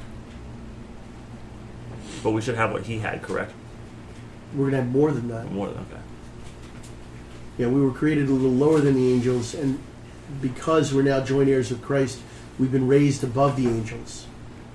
Speaker 2: But we should have what he had, correct?
Speaker 1: We're going to have more than that.
Speaker 2: More than okay.
Speaker 1: Yeah, we were created a little lower than the angels, and because we're now joint heirs of Christ, we've been raised above the angels.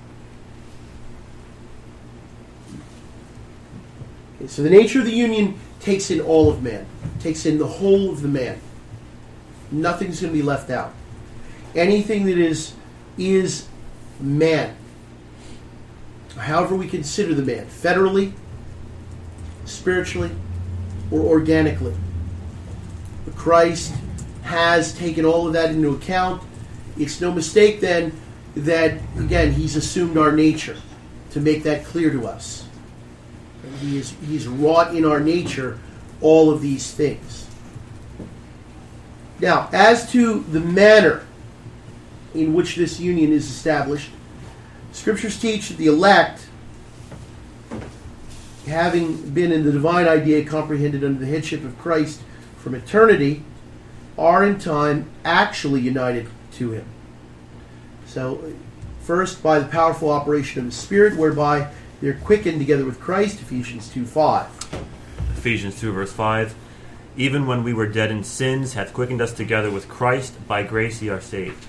Speaker 1: Okay, so the nature of the union takes in all of man, takes in the whole of the man. Nothing's going to be left out. Anything that is is man, however we consider the man, federally, spiritually, or organically. But Christ has taken all of that into account. It's no mistake then that, again, he's assumed our nature, to make that clear to us. And he is, he's wrought in our nature all of these things. Now, as to the manner in which this union is established, Scriptures teach that the elect, having been in the divine idea comprehended under the headship of Christ from eternity, are in time actually united to him. So, first, by the powerful operation of the Spirit, whereby they're quickened together with Christ, Ephesians two five.
Speaker 2: Ephesians two, verse five. Even when we were dead in sins, hath quickened us together with Christ. By grace ye are saved.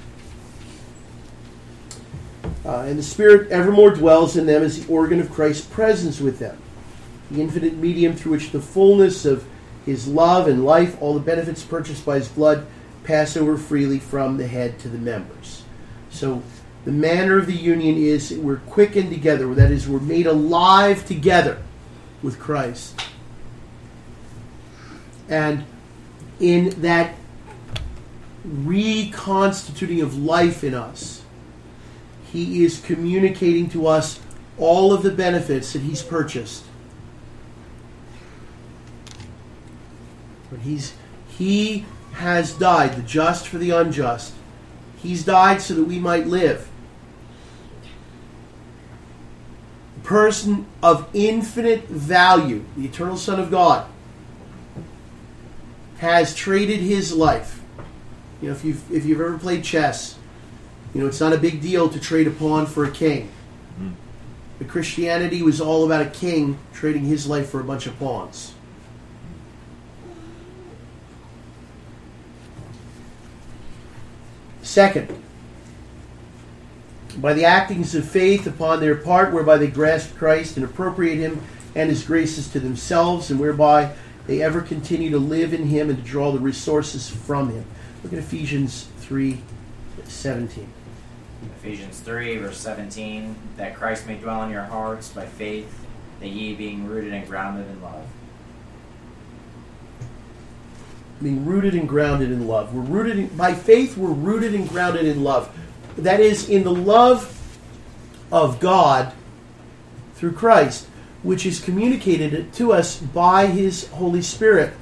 Speaker 1: Uh, and the Spirit evermore dwells in them as the organ of Christ's presence with them, the infinite medium through which the fullness of his love and life, all the benefits purchased by his blood, pass over freely from the head to the members. So the manner of the union is we're quickened together, that is, we're made alive together with Christ. And in that reconstituting of life in us, he is communicating to us all of the benefits that he's purchased. But he's he has died, the just for the unjust. He's died so that we might live. The person of infinite value, the eternal Son of God, has traded his life. You know, if you've if you've ever played chess, you know it's not a big deal to trade a pawn for a king.
Speaker 2: Mm.
Speaker 1: But Christianity was all about a king trading his life for a bunch of pawns. Second, by the actings of faith upon their part, whereby they grasp Christ and appropriate him and his graces to themselves, and whereby they ever continue to live in him and to draw the resources from him. Look at Ephesians three seventeen.
Speaker 5: Ephesians three, verse seventeen, that Christ may dwell in your hearts by faith, that ye being rooted and grounded in love.
Speaker 1: Being rooted and grounded in love. We're rooted in, by faith, we're rooted and grounded in love. That is, in the love of God through Christ, which is communicated to us by his Holy Spirit.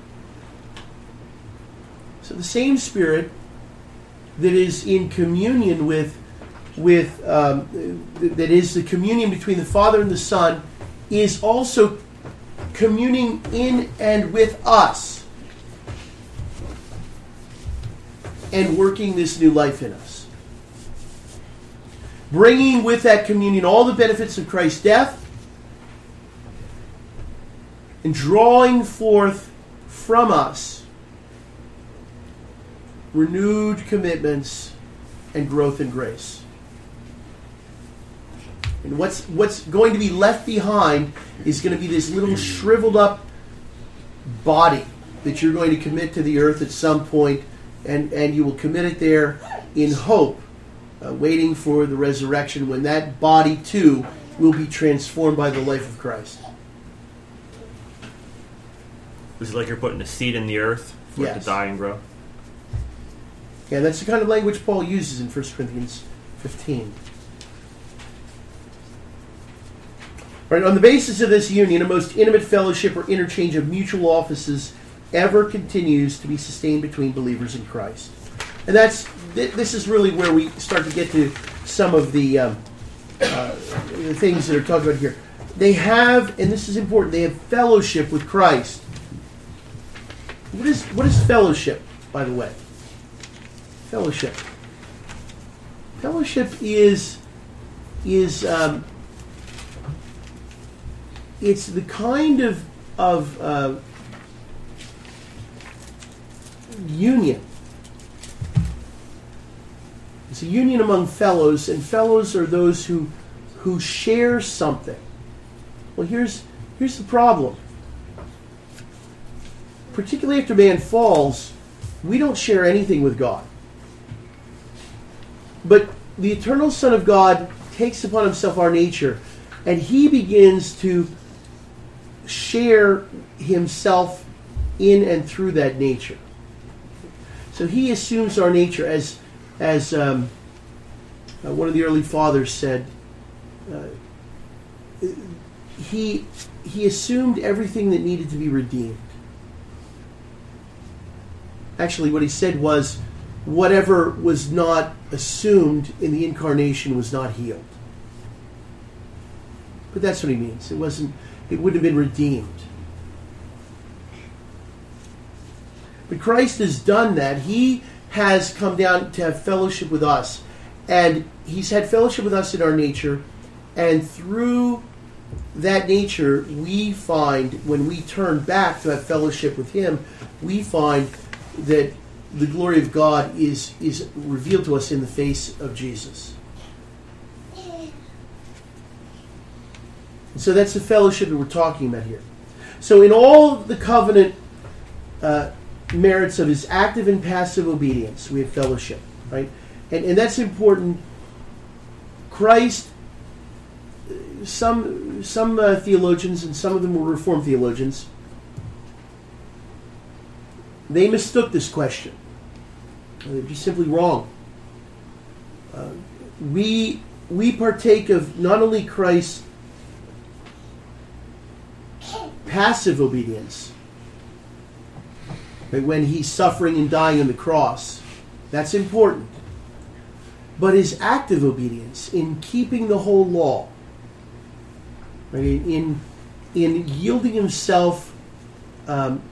Speaker 1: So the same Spirit that is in communion with, with um, that is the communion between the Father and the Son, is also communing in and with us, and working this new life in us. Bringing with that communion all the benefits of Christ's death, and drawing forth from us renewed commitments and growth in grace. And what's what's going to be left behind is going to be this little shriveled up body that you're going to commit to the earth at some point, and, and you will commit it there in hope, uh, waiting for the resurrection when that body too will be transformed by the life of Christ.
Speaker 2: This is like you're putting a seed in the earth for it
Speaker 1: Yes.
Speaker 2: to die and grow.
Speaker 1: Yeah, that's the kind of language Paul uses in First Corinthians fifteen. Right, on the basis of this union, a most intimate fellowship or interchange of mutual offices ever continues to be sustained between believers in Christ. And that's th- this is really where we start to get to some of the, um, uh, the things that are talked about here. They have, and this is important, they have fellowship with Christ. What is what is fellowship, by the way? Fellowship. Fellowship is is um, it's the kind of of uh, union. It's a union among fellows, and fellows are those who who share something. Well, here's here's the problem. Particularly after man falls, we don't share anything with God. But the eternal Son of God takes upon himself our nature, and he begins to share himself in and through that nature. So he assumes our nature, as as um, uh, one of the early fathers said. Uh, he he assumed everything that needed to be redeemed. Actually, what he said was, whatever was not assumed in the incarnation was not healed. But that's what he means. It wasn't. It wouldn't have been redeemed. But Christ has done that. He has come down to have fellowship with us, and he's had fellowship with us in our nature, and through that nature, we find, when we turn back to have fellowship with him, we find that the glory of God is, is revealed to us in the face of Jesus. And so that's the fellowship that we're talking about here. So in all the covenant uh, merits of his active and passive obedience, we have fellowship, right? And, and that's important. Christ, some, some uh, theologians, and some of them were Reformed theologians, they mistook this question. They're just simply wrong. Uh, we we partake of not only Christ's passive obedience, right, when he's suffering and dying on the cross, that's important, but his active obedience in keeping the whole law, right, in in yielding himself um,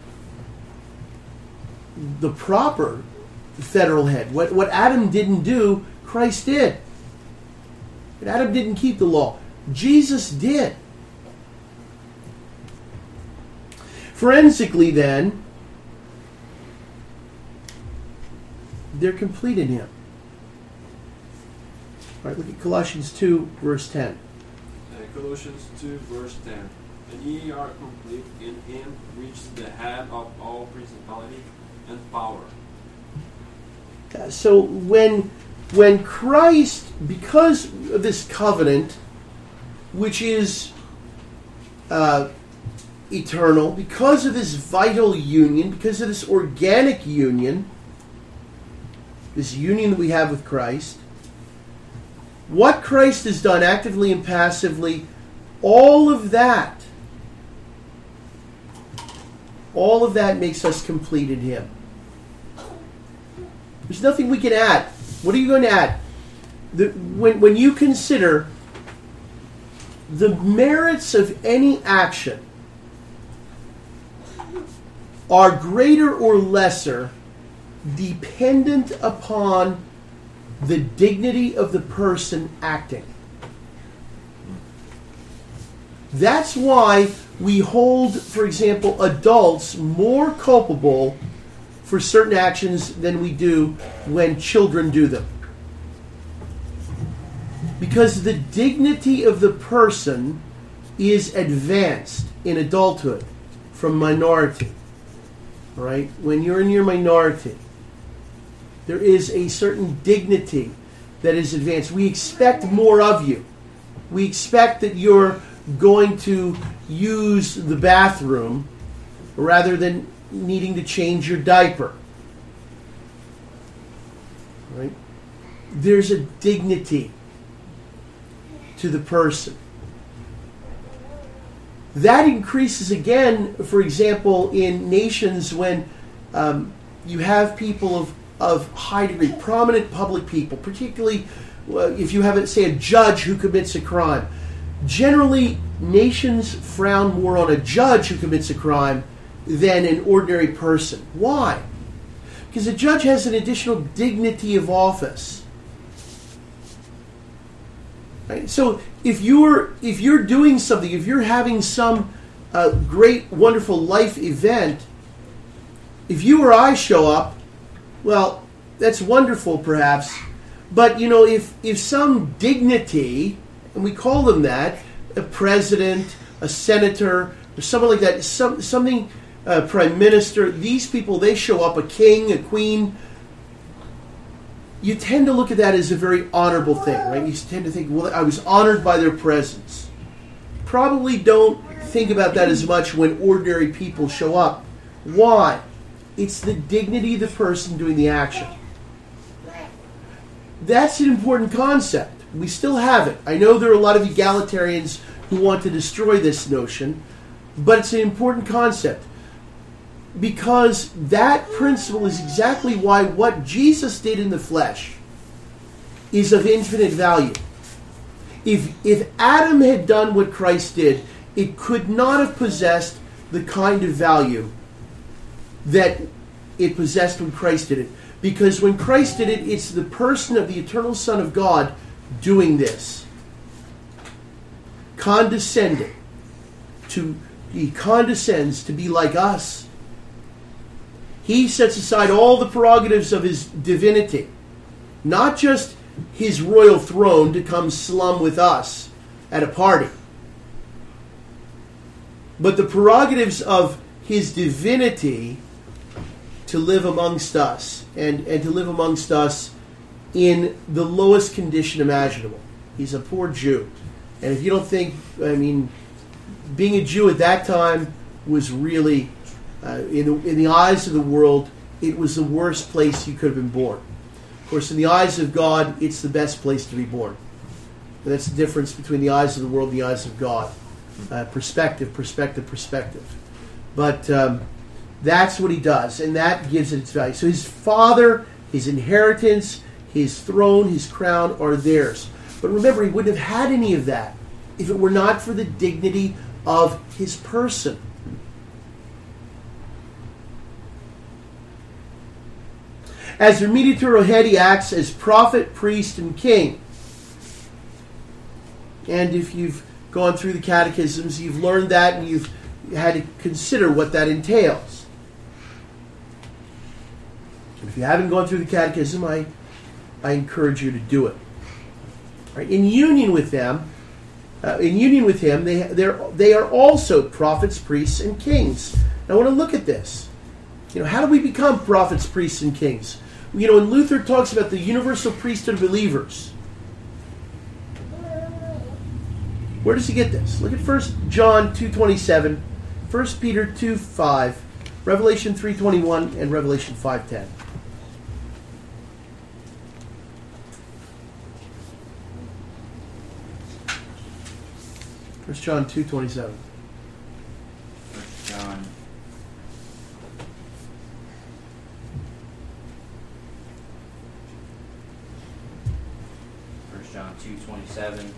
Speaker 1: the proper federal head. What what Adam didn't do, Christ did. But Adam didn't keep the law. Jesus did. Forensically, then, they're complete in him. All right, look at Colossians two, verse ten.
Speaker 6: Uh, Colossians two, verse ten. And ye are complete in him, which is the head of all principality and power.
Speaker 1: Uh, so when when Christ, because of this covenant, which is uh, eternal, because of this vital union, because of this organic union, this union that we have with Christ, what Christ has done actively and passively, all of that, all of that makes us complete in him. There's nothing we can add. What are you going to add? The, when, when you consider the merits of any action are greater or lesser dependent upon the dignity of the person acting. That's why we hold, for example, adults more culpable for certain actions than we do when children do them. Because the dignity of the person is advanced in adulthood from minority. Right? When you're in your minority, there is a certain dignity that is advanced. We expect more of you. We expect that you're going to use the bathroom rather than needing to change your diaper. Right? there's a dignity to the person. That increases again, for example, in nations when um, you have people of, of high degree, prominent public people, particularly uh, if you have, say, a judge who commits a crime. Generally, nations frown more on a judge who commits a crime than an ordinary person. Why? Because a judge has an additional dignity of office. Right? So if you're if you're doing something, if you're having some uh, great, wonderful life event, if you or I show up, well, that's wonderful, perhaps. But you know, if if some dignity, and we call them that, a president, a senator, or someone like that, some something, uh, prime minister, these people, they show up, a king, a queen. You tend to look at that as a very honorable thing, right? You tend to think, well, I was honored by their presence. Probably don't think about that as much when ordinary people show up. Why? It's the dignity of the person doing the action. That's an important concept. We still have it. I know there are a lot of egalitarians who want to destroy this notion, but it's an important concept. Because that principle is exactly why what Jesus did in the flesh is of infinite value. If, if Adam had done what Christ did, it could not have possessed the kind of value that it possessed when Christ did it. Because when Christ did it, it's the person of the eternal Son of God doing this. Condescending. To, he condescends to be like us. He sets aside all the prerogatives of his divinity. Not just his royal throne to come slum with us at a party. But the prerogatives of his divinity to live amongst us. And, and to live amongst us in the lowest condition imaginable. He's a poor Jew. And if you don't think, I mean, being a Jew at that time was really... Uh, in, the, in the eyes of the world, it was the worst place you could have been born. Of course, in the eyes of God, it's the best place to be born. And that's the difference between the eyes of the world and the eyes of God. Uh, perspective, perspective, perspective. But um, that's what he does, and that gives it its value. So his father, his inheritance, his throne, his crown are theirs. But remember, he wouldn't have had any of that if it were not for the dignity of his person. As the mediator Ohed, he acts as prophet, priest, and king. And if you've gone through the catechisms, you've learned that and you've had to consider what that entails. And if you haven't gone through the catechism, I, I encourage you to do it. Right? In union with them, uh, in union with him, they they're, they are also prophets, priests, and kings. Now, I want to look at this. You know, how do we become prophets, priests, and kings? You know, when Luther talks about the universal priesthood of believers, where does he get this? Look at First John two twenty-seven, First Peter two five, Revelation three twenty-one, and Revelation five ten. First John two twenty-seven.
Speaker 8: First John. First John two twenty-seven.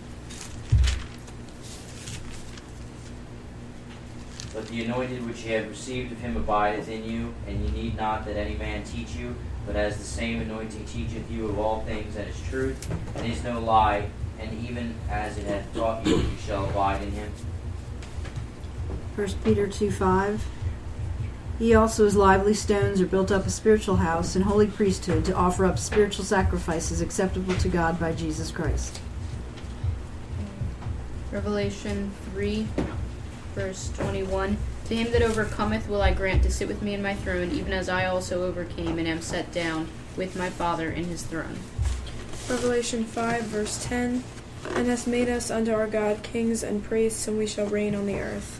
Speaker 8: But the anointed which ye have received of him abideth in you, and ye need not that any man teach you, but as the same anointing teacheth you of all things that is truth, and is no lie, and even as it hath taught you, you shall abide in him.
Speaker 9: First Peter two five. Ye also as lively stones are built up a spiritual house and holy priesthood to offer up spiritual sacrifices acceptable to God by Jesus Christ.
Speaker 10: Revelation three, verse twenty-one. To him that overcometh will I grant to sit with me in my throne, even as I also overcame and am set down with my Father in his throne.
Speaker 11: Revelation five, verse ten. And hast made us unto our God kings and priests, and we shall reign on the earth.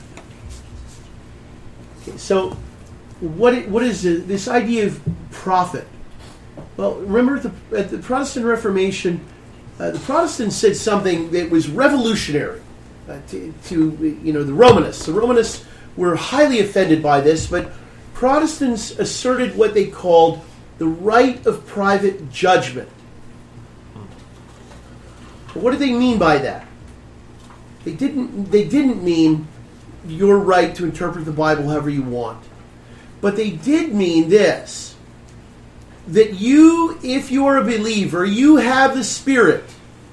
Speaker 1: Okay, so, what what is it, this idea of prophet? Well, remember at the, at the Protestant Reformation, uh, the Protestants said something that was revolutionary uh, to, to you know the Romanists. The Romanists were highly offended by this, but Protestants asserted what they called the right of private judgment. What did they mean by that? They didn't. They didn't mean your right to interpret the Bible however you want, but they did mean this: that you, if you're a believer, you have the Spirit,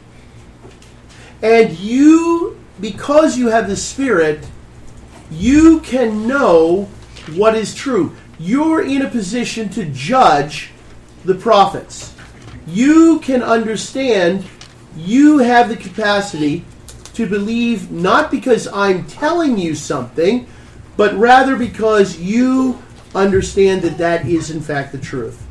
Speaker 1: and you, because you have the Spirit, you can know what is true. You're in a position to judge the prophets. You can understand. You have the capacity to believe not because I'm telling you something, but rather because you understand that that is in fact the truth.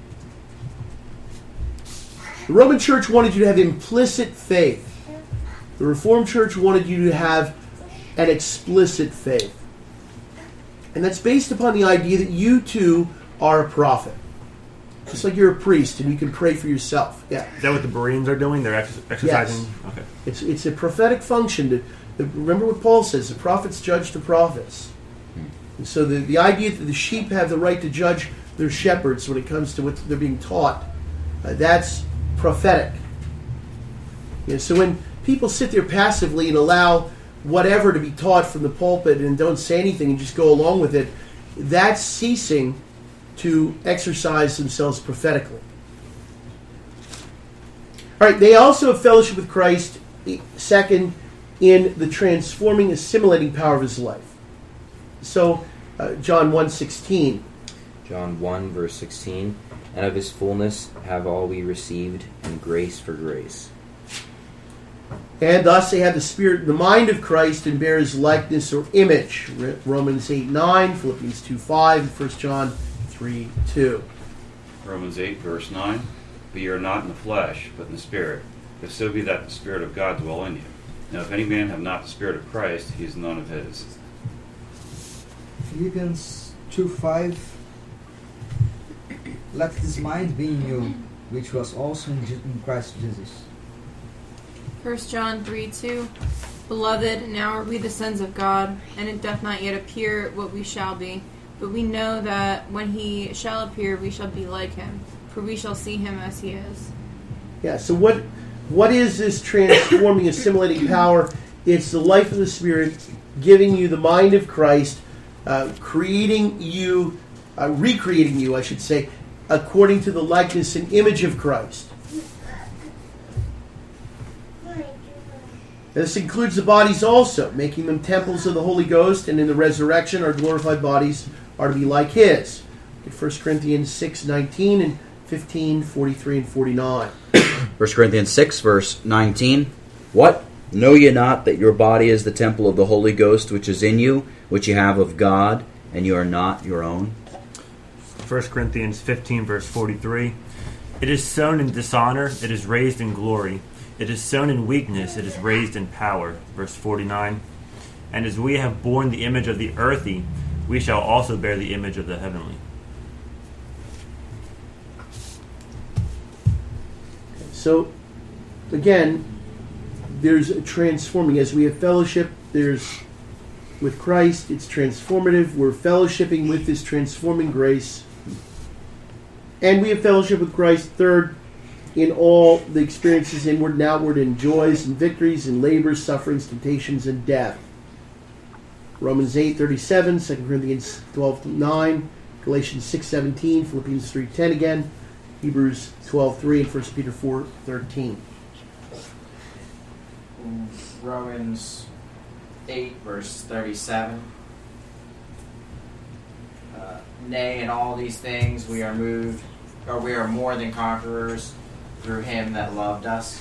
Speaker 1: The Roman Church wanted you to have implicit faith. The Reformed Church wanted you to have an explicit faith. And that's based upon the idea that you too are a prophet. Just like you're a priest and you can pray for yourself. Yeah.
Speaker 2: Is that what the Bereans are doing? They're ex- exercising?
Speaker 1: Yes.
Speaker 2: Okay.
Speaker 1: It's it's a prophetic function. To, to remember what Paul says, the prophets judge the prophets. And so the, the idea that the sheep have the right to judge their shepherds when it comes to what they're being taught, uh, that's prophetic. You know, so when people sit there passively and allow whatever to be taught from the pulpit and don't say anything and just go along with it, that's ceasing to exercise themselves prophetically. All right, they also have fellowship with Christ, second, in the transforming, assimilating power of his life. So, uh, John one sixteen.
Speaker 12: John one, verse sixteen. And of his fullness have all we received, and grace for grace.
Speaker 1: And thus they have the spirit, the mind of Christ, and bear his likeness or image. Romans eight nine, Philippians two five, and First John three two.
Speaker 13: Romans eight, verse nine. But ye are not in the flesh, but in the Spirit, if so be that the Spirit of God dwell in you. Now if any man have not the Spirit of Christ, he is none of his.
Speaker 3: Philippians two five. Let this mind be in you, which was also in, Je- in Christ Jesus.
Speaker 14: First John three two. Beloved, now are we the sons of God, and it doth not yet appear what we shall be. But we know that when he shall appear, we shall be like him, for we shall see him as he is.
Speaker 1: Yeah, so what what is this transforming, assimilating power? It's the life of the Spirit giving you the mind of Christ, uh, creating you, uh, recreating you, I should say, according to the likeness and image of Christ. This includes the bodies also, making them temples of the Holy Ghost, and in the resurrection our glorified bodies are to be like his. First Corinthians six nineteen and fifteen forty-three and forty-nine.
Speaker 4: First Corinthians six, verse nineteen. What? Know ye not that your body is the temple of the Holy Ghost which is in you, which ye have of God, and you are not your own?
Speaker 2: First Corinthians fifteen, verse forty-three. It is sown in dishonor, it is raised in glory. It is sown in weakness, it is raised in power. Verse forty-nine. And as we have borne the image of the earthy, we shall also bear the image of the heavenly.
Speaker 1: So, again, there's a transforming. As we have fellowship, there's with Christ, it's transformative. We're fellowshipping with this transforming grace. And we have fellowship with Christ, third, in all the experiences inward and outward, in joys and victories, in labors, sufferings, temptations, and death. Romans eight thirty-seven, Second Corinthians twelve nine, Galatians six seventeen, Philippians three ten again, Hebrews twelve three, and First Peter four thirteen.
Speaker 5: Romans eight, verse thirty-seven. Uh, Nay, in all these things we are moved, or we are more than conquerors through him that loved us.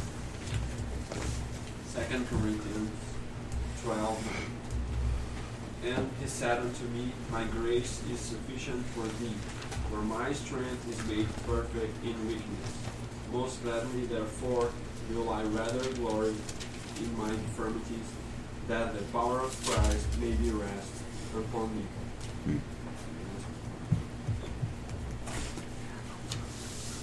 Speaker 6: Second Corinthians twelve. And he said unto me, My grace is sufficient for thee, for my strength is made perfect in weakness. Most gladly, therefore, will I rather glory in my infirmities, that the power of Christ may be rest upon me.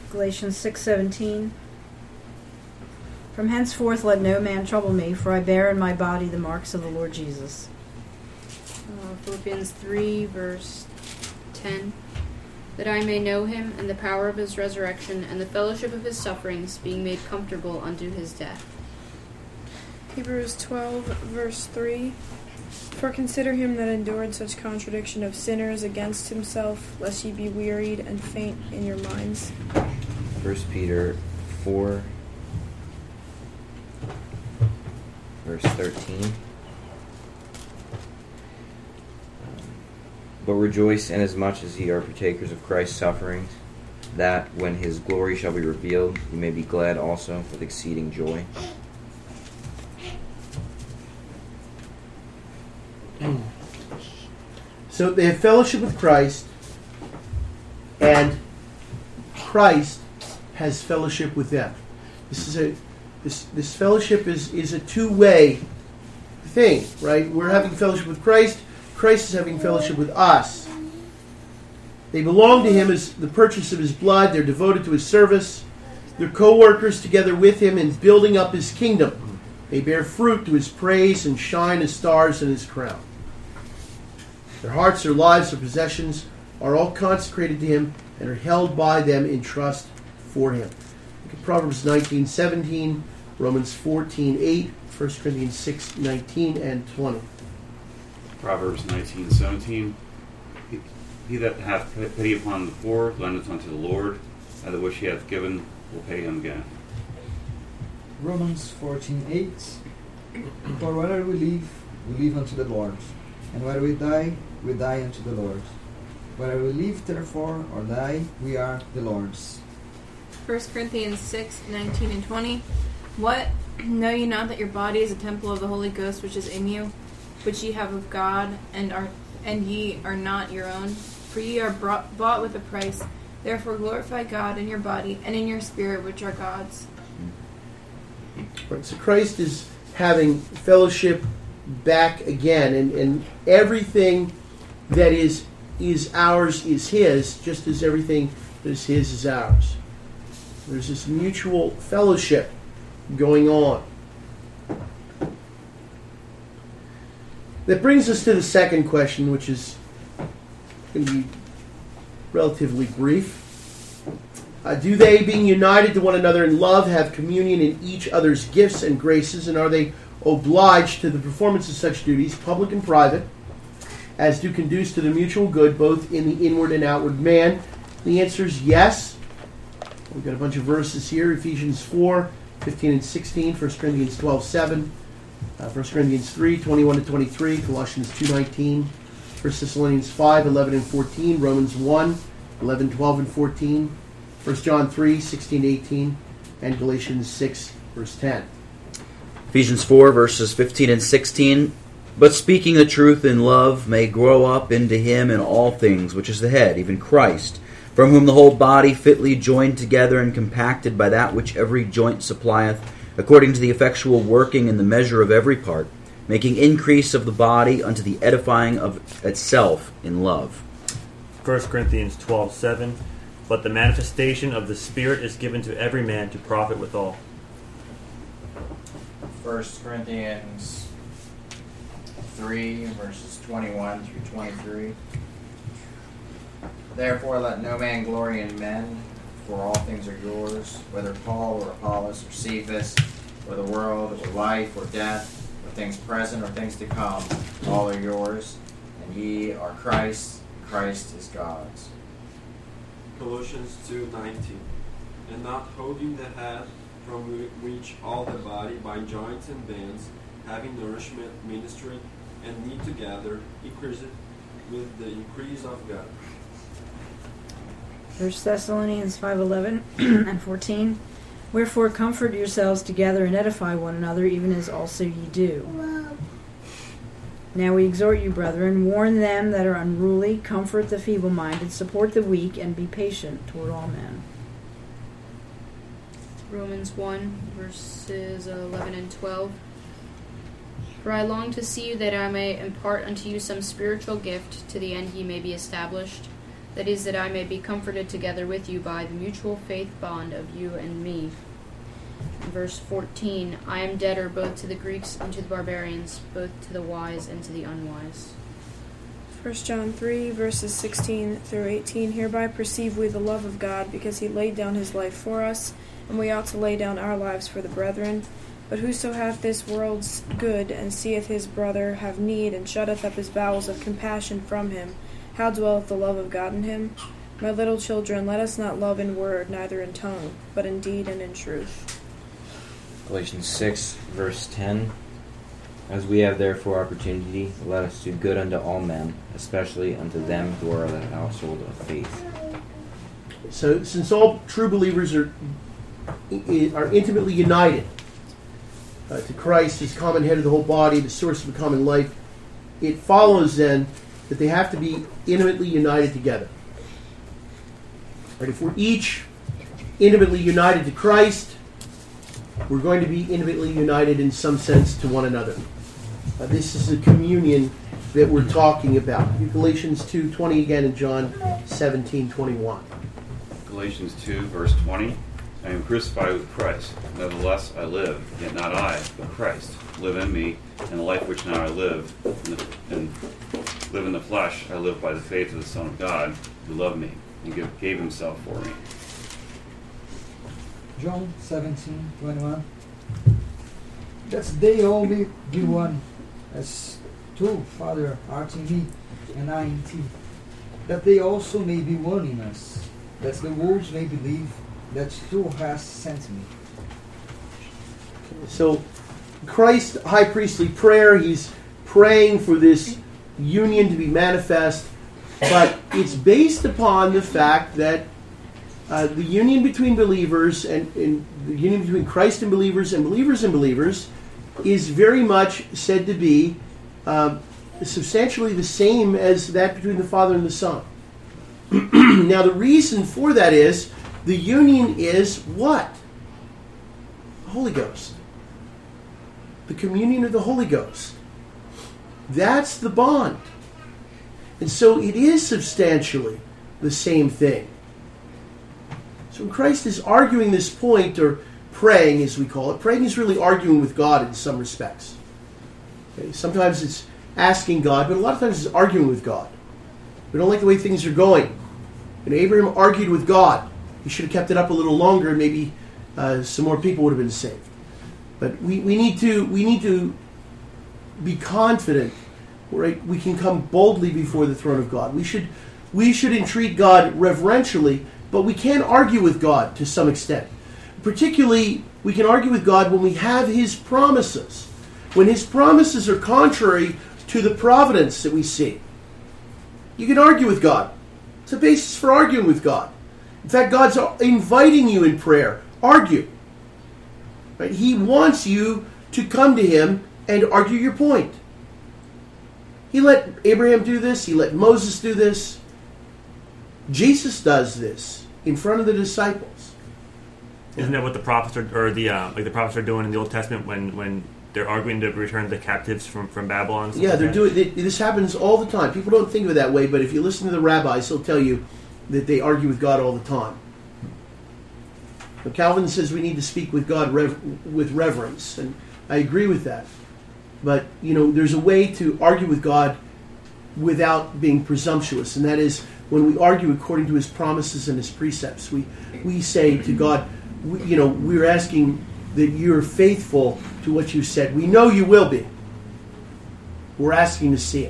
Speaker 9: Galatians six seventeen. From henceforth let no man trouble me, for I bear in my body the marks of the Lord Jesus.
Speaker 10: Uh, Philippians three, verse ten. That I may know him and the power of his resurrection and the fellowship of his sufferings, being made comfortable unto his death.
Speaker 11: Hebrews twelve, verse three. For consider him that endured such contradiction of sinners against himself, lest ye be wearied and faint in your minds.
Speaker 12: First Peter four, verse thirteen. But rejoice inasmuch as ye are partakers of Christ's sufferings, that when his glory shall be revealed, ye may be glad also with exceeding joy.
Speaker 1: So they have fellowship with Christ, and Christ has fellowship with them. This is a this this fellowship is, is a two-way thing, right? We're having fellowship with Christ. Christ is having fellowship with us. They belong to him as the purchase of his blood. They're devoted to his service. They're co-workers together with him in building up his kingdom. They bear fruit to his praise and shine as stars in his crown. Their hearts, their lives, their possessions are all consecrated to him and are held by them in trust for him. Look at Proverbs nineteen seventeen, Romans fourteen eight, First Corinthians six nineteen and twenty.
Speaker 13: Proverbs nineteen seventeen. He, he that hath pity upon the poor lendeth unto the Lord, and the which he hath given will pay him again.
Speaker 3: Romans fourteen eight. For whether we live, we live unto the Lord, and whether we die, we die unto the Lord. Whether we live therefore or die, we are the Lord's.
Speaker 14: First Corinthians six nineteen and twenty. What? Know ye not that your body is a temple of the Holy Ghost which is in you, which ye have of God, and are and ye are not your own? For ye are brought, bought with a price. Therefore glorify God in your body and in your spirit, which are God's.
Speaker 1: Right, so Christ is having fellowship back again, and, and everything that is is ours is his, just as everything that is his is ours. There's this mutual fellowship going on. That brings us to the second question, which is going to be relatively brief. Uh, do they, being united to one another in love, have communion in each other's gifts and graces, and are they obliged to the performance of such duties, public and private, as do conduce to the mutual good, both in the inward and outward man? The answer is yes. We've got a bunch of verses here: Ephesians four, fifteen and sixteen, First Corinthians twelve, seven, uh, First Corinthians three, twenty-one to twenty-three, Colossians two, nineteen, First Thessalonians five, eleven and fourteen, Romans one, eleven, twelve and fourteen, First John three, sixteen to eighteen, and Galatians six, verse ten.
Speaker 4: Ephesians four, verses fifteen and sixteen. But speaking the truth in love may grow up into him in all things, which is the head, even Christ, from whom the whole body fitly joined together and compacted by that which every joint supplieth, according to the effectual working in the measure of every part, making increase of the body unto the edifying of itself in love.
Speaker 2: First Corinthians twelve, seven. But the manifestation of the Spirit is given to every man to profit withal.
Speaker 5: First Corinthians three, verses twenty-one through twenty-three. Therefore let no man glory in men, for all things are yours, whether Paul or Apollos or Cephas, or the world, or life, or death, or things present, or things to come, all are yours, and ye are Christ's, and Christ is God's.
Speaker 6: Colossians two nineteen. And not holding the head, from which all the body by joints and bands, having nourishment, ministered, and knit together, increased with the increase of God.
Speaker 9: First Thessalonians five eleven and fourteen. Wherefore comfort yourselves together and edify one another, even as also ye do. Now we exhort you, brethren, warn them that are unruly, comfort the feeble-minded, support the weak, and be patient toward all men.
Speaker 10: Romans one, verses eleven and twelve. For I long to see you, that I may impart unto you some spiritual gift, to the end ye may be established. That is, that I may be comforted together with you by the mutual faith bond of you and me. Verse fourteen, I am debtor both to the Greeks and to the barbarians, both to the wise and to the unwise.
Speaker 11: First John three, verses sixteen through eighteen, hereby perceive we the love of God, because he laid down his life for us, and we ought to lay down our lives for the brethren. But whoso hath this world's good, and seeth his brother have need, and shutteth up his bowels of compassion from him, how dwelleth the love of God in him? My little children, let us not love in word, neither in tongue, but in deed and in truth.
Speaker 12: Galatians six, verse ten. As we have therefore opportunity, let us do good unto all men, especially unto them who are of the household of faith.
Speaker 1: So, since all true believers are are intimately united uh, to Christ as common head of the whole body, the source of a common life, it follows then that they have to be intimately united together. Right? If we're each intimately united to Christ, we're going to be intimately united in some sense to one another. Uh, this is the communion that we're talking about. Galatians two twenty again and John seventeen twenty-one.
Speaker 13: Galatians two, verse twenty. I am crucified with Christ. Nevertheless I live, yet not I, but Christ live in me, and the life which now I live, in the, and live in the flesh, I live by the faith of the Son of God, who loved me and give, gave himself for me.
Speaker 3: John seventeen twenty-one. That they all may be one, as two, Father, art in me, and I in thee. That they also may be one in us, that the world may believe that thou hast sent me.
Speaker 1: So, Christ's high priestly prayer, he's praying for this union to be manifest, but it's based upon the fact that uh, the union between believers and, and the union between Christ and believers and believers and believers is very much said to be uh, substantially the same as that between the Father and the Son. Now, the reason for that is the union is what? The Holy Ghost. The communion of the Holy Ghost. That's the bond. And so it is substantially the same thing. So when Christ is arguing this point, or praying as we call it, praying is really arguing with God in some respects. Okay? Sometimes it's asking God, but a lot of times it's arguing with God. We don't like the way things are going. And Abraham argued with God. He should have kept it up a little longer, and maybe uh, some more people would have been saved. But we, we need to we need to be confident, right? We can come boldly before the throne of God. We should we should entreat God reverentially, but we can argue with God to some extent. Particularly, we can argue with God when we have His promises. When His promises are contrary to the providence that we see. You can argue with God. It's a basis for arguing with God. In fact, God's inviting you in prayer. Argue. Right? He wants you to come to Him and argue your point. He let Abraham do this. He let Moses do this. Jesus does this in front of the disciples.
Speaker 2: Isn't that what the prophets are, or the uh, like the prophets are doing in the Old Testament when, when they're arguing to return the captives from, from Babylon?
Speaker 1: Yeah, they're doing. They, this happens all the time. People don't think of it that way, but if you listen to the rabbis, they'll tell you that they argue with God all the time. But Calvin says we need to speak with God rev- with reverence, and I agree with that. But you know, there's a way to argue with God without being presumptuous, and that is when we argue according to His promises and His precepts. We we say to God, we, you know, we're asking that you're faithful to what you said. We know you will be. We're asking to see it.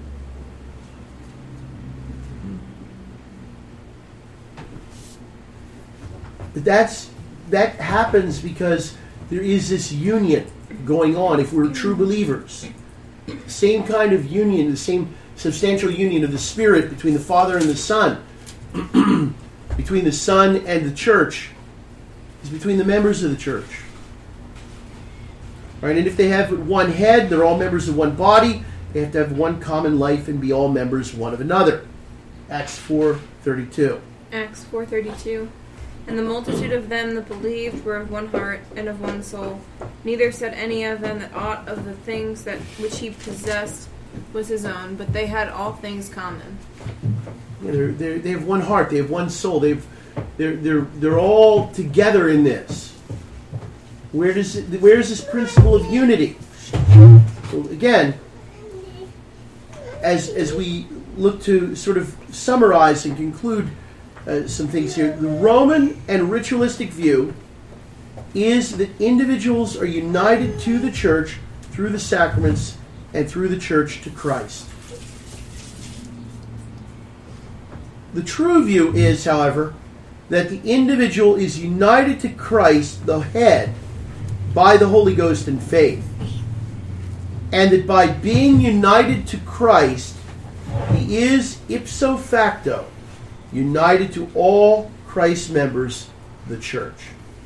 Speaker 1: But that's that happens because there is this union going on if we're true believers. Same kind of union, the same substantial union of the Spirit between the Father and the Son, between the Son and the church, is between the members of the church. Right? And if they have one head, they're all members of one body, they have to have one common life and be all members one of another. Acts four thirty-two.
Speaker 14: Acts four thirty-two. And the multitude of them that believed were of one heart and of one soul. Neither said any of them that aught of the things that which he possessed was his own, but they had all things common.
Speaker 1: They're, they're, they have one heart. They have one soul. They've, they're, they're, they're all together in this. Where does it, where is this principle of unity? Well, again, as as we look to sort of summarize and conclude uh, some things here, the Roman and ritualistic view is that individuals are united to the church through the sacraments and through the church to Christ. The true view is, however, that the individual is united to Christ, the head, by the Holy Ghost in faith. And that by being united to Christ, he is ipso facto united to all Christ's members, the church.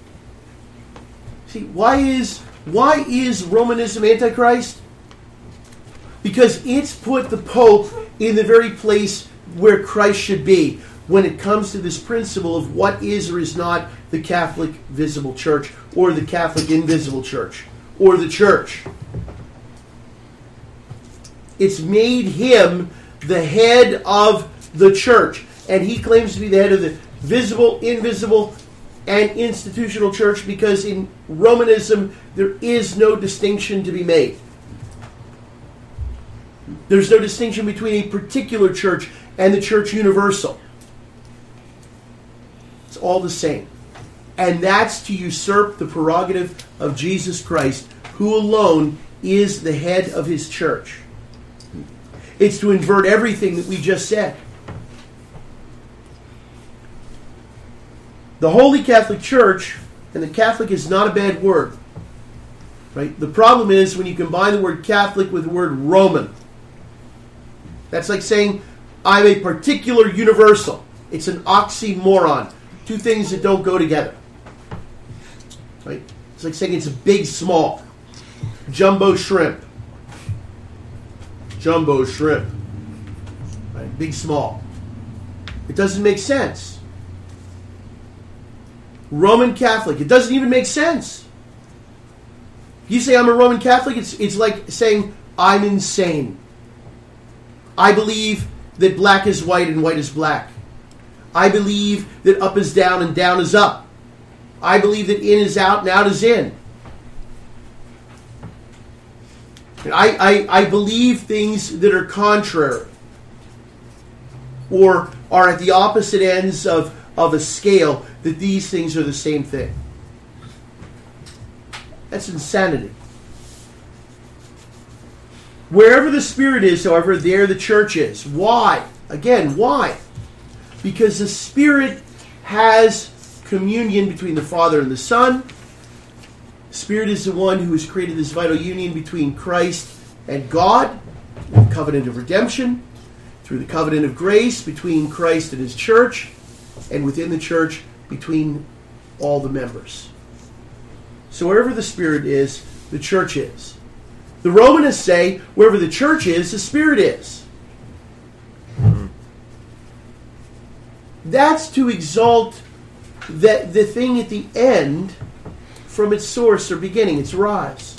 Speaker 1: See, why is why is Romanism Antichrist? Because it's put the Pope in the very place where Christ should be when it comes to this principle of what is or is not the Catholic visible church, or the Catholic invisible church, or the church. It's made him the head of the church, and he claims to be the head of the visible, invisible, and institutional church, because in Romanism there is no distinction to be made. There's no distinction between a particular church and the church universal. It's all the same. And that's to usurp the prerogative of Jesus Christ, who alone is the head of his church. It's to invert everything that we just said. The Holy Catholic Church, and the Catholic is not a bad word, right? The problem is when you combine the word Catholic with the word Roman. That's like saying, I'm a particular universal. It's an oxymoron. Two things that don't go together. Right? It's like saying it's a big small. Jumbo shrimp. Jumbo shrimp. Right? Big small. It doesn't make sense. Roman Catholic. It doesn't even make sense. You say I'm a Roman Catholic, it's it's like saying I'm insane. I believe that black is white and white is black. I believe that up is down and down is up. I believe that in is out and out is in. I, I, I believe things that are contrary or are at the opposite ends of, of a scale, that these things are the same thing. That's insanity. Wherever the Spirit is, however, there the church is. Why? Again, why? Because the Spirit has communion between the Father and the Son. The Spirit is the one who has created this vital union between Christ and God, the covenant of redemption, through the covenant of grace between Christ and his church, and within the church between all the members. So wherever the Spirit is, the church is. The Romanists say, wherever the church is, the Spirit is. That's to exalt the, the thing at the end from its source or beginning, its rise.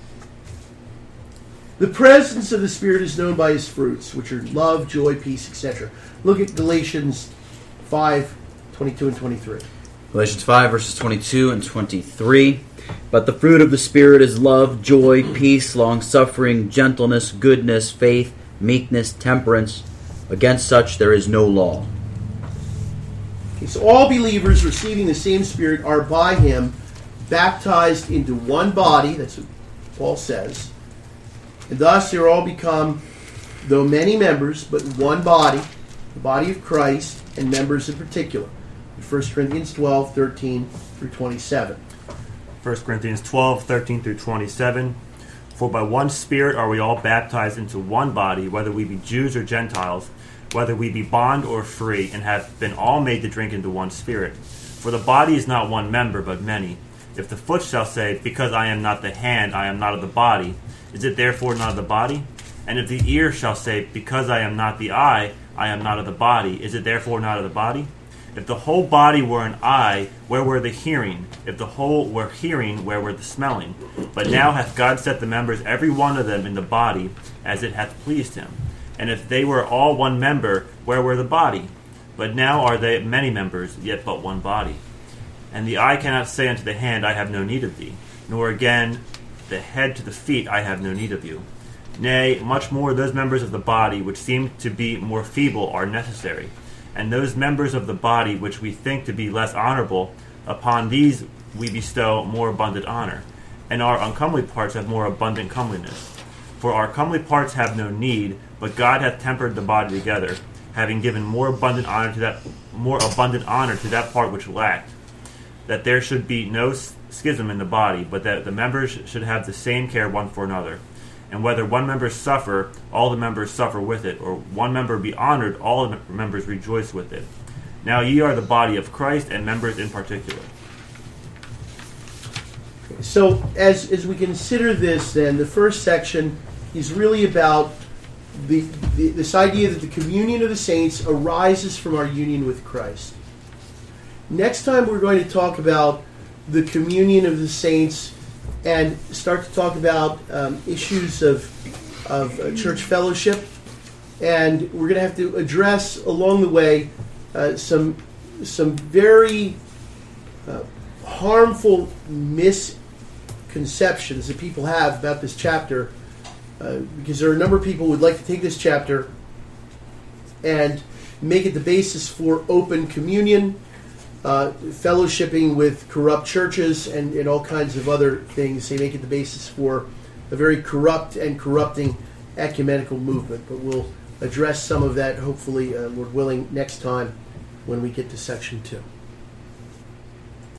Speaker 1: The presence of the Spirit is known by his fruits, which are love, joy, peace, et cetera. Look at Galatians five, twenty-two and twenty-three.
Speaker 4: Galatians five, verses twenty-two and twenty-three. But the fruit of the Spirit is love, joy, peace, long-suffering, gentleness, goodness, faith, meekness, temperance. Against such there is no law.
Speaker 1: Okay, so all believers receiving the same Spirit are by him baptized into one body. That's what Paul says. And thus they are all become, though many members, but one body, the body of Christ, and members in particular. First Corinthians twelve, thirteen through twenty-seven.
Speaker 2: First Corinthians twelve, thirteen through twenty-seven. For by one Spirit are we all baptized into one body, whether we be Jews or Gentiles, whether we be bond or free, and have been all made to drink into one Spirit. For the body is not one member, but many. If the foot shall say, because I am not the hand, I am not of the body, is it therefore not of the body? And if the ear shall say, because I am not the eye, I am not of the body, is it therefore not of the body? If the whole body were an eye, where were the hearing? If the whole were hearing, where were the smelling? But now hath God set the members, every one of them, in the body, as it hath pleased him. And if they were all one member, where were the body? But now are they many members, yet but one body. And the eye cannot say unto the hand, I have no need of thee, nor again the head to the feet, I have no need of you. Nay, much more those members of the body which seem to be more feeble are necessary, and those members of the body which we think to be less honorable, upon these we bestow more abundant honor, and our uncomely parts have more abundant comeliness. For our comely parts have no need, but God hath tempered the body together, having given more abundant honor to that more abundant honor to that part which lacked, that there should be no schism in the body, but that the members should have the same care one for another. And whether one member suffer, all the members suffer with it, or one member be honored, all the members rejoice with it. Now ye are the body of Christ, and members in particular.
Speaker 1: So, as as we consider this, then the first section is really about the, the this idea that the communion of the saints arises from our union with Christ. Next time, we're going to talk about the communion of the saints and start to talk about um, issues of of uh, church fellowship, and we're going to have to address along the way uh, some some very uh, harmful misconceptions that people have about this chapter, uh, because there are a number of people who would like to take this chapter and make it the basis for open communion, Uh, fellowshipping with corrupt churches, and, and all kinds of other things. They make it the basis for a very corrupt and corrupting ecumenical movement. But we'll address some of that, hopefully, uh, Lord willing, next time when we get to section two.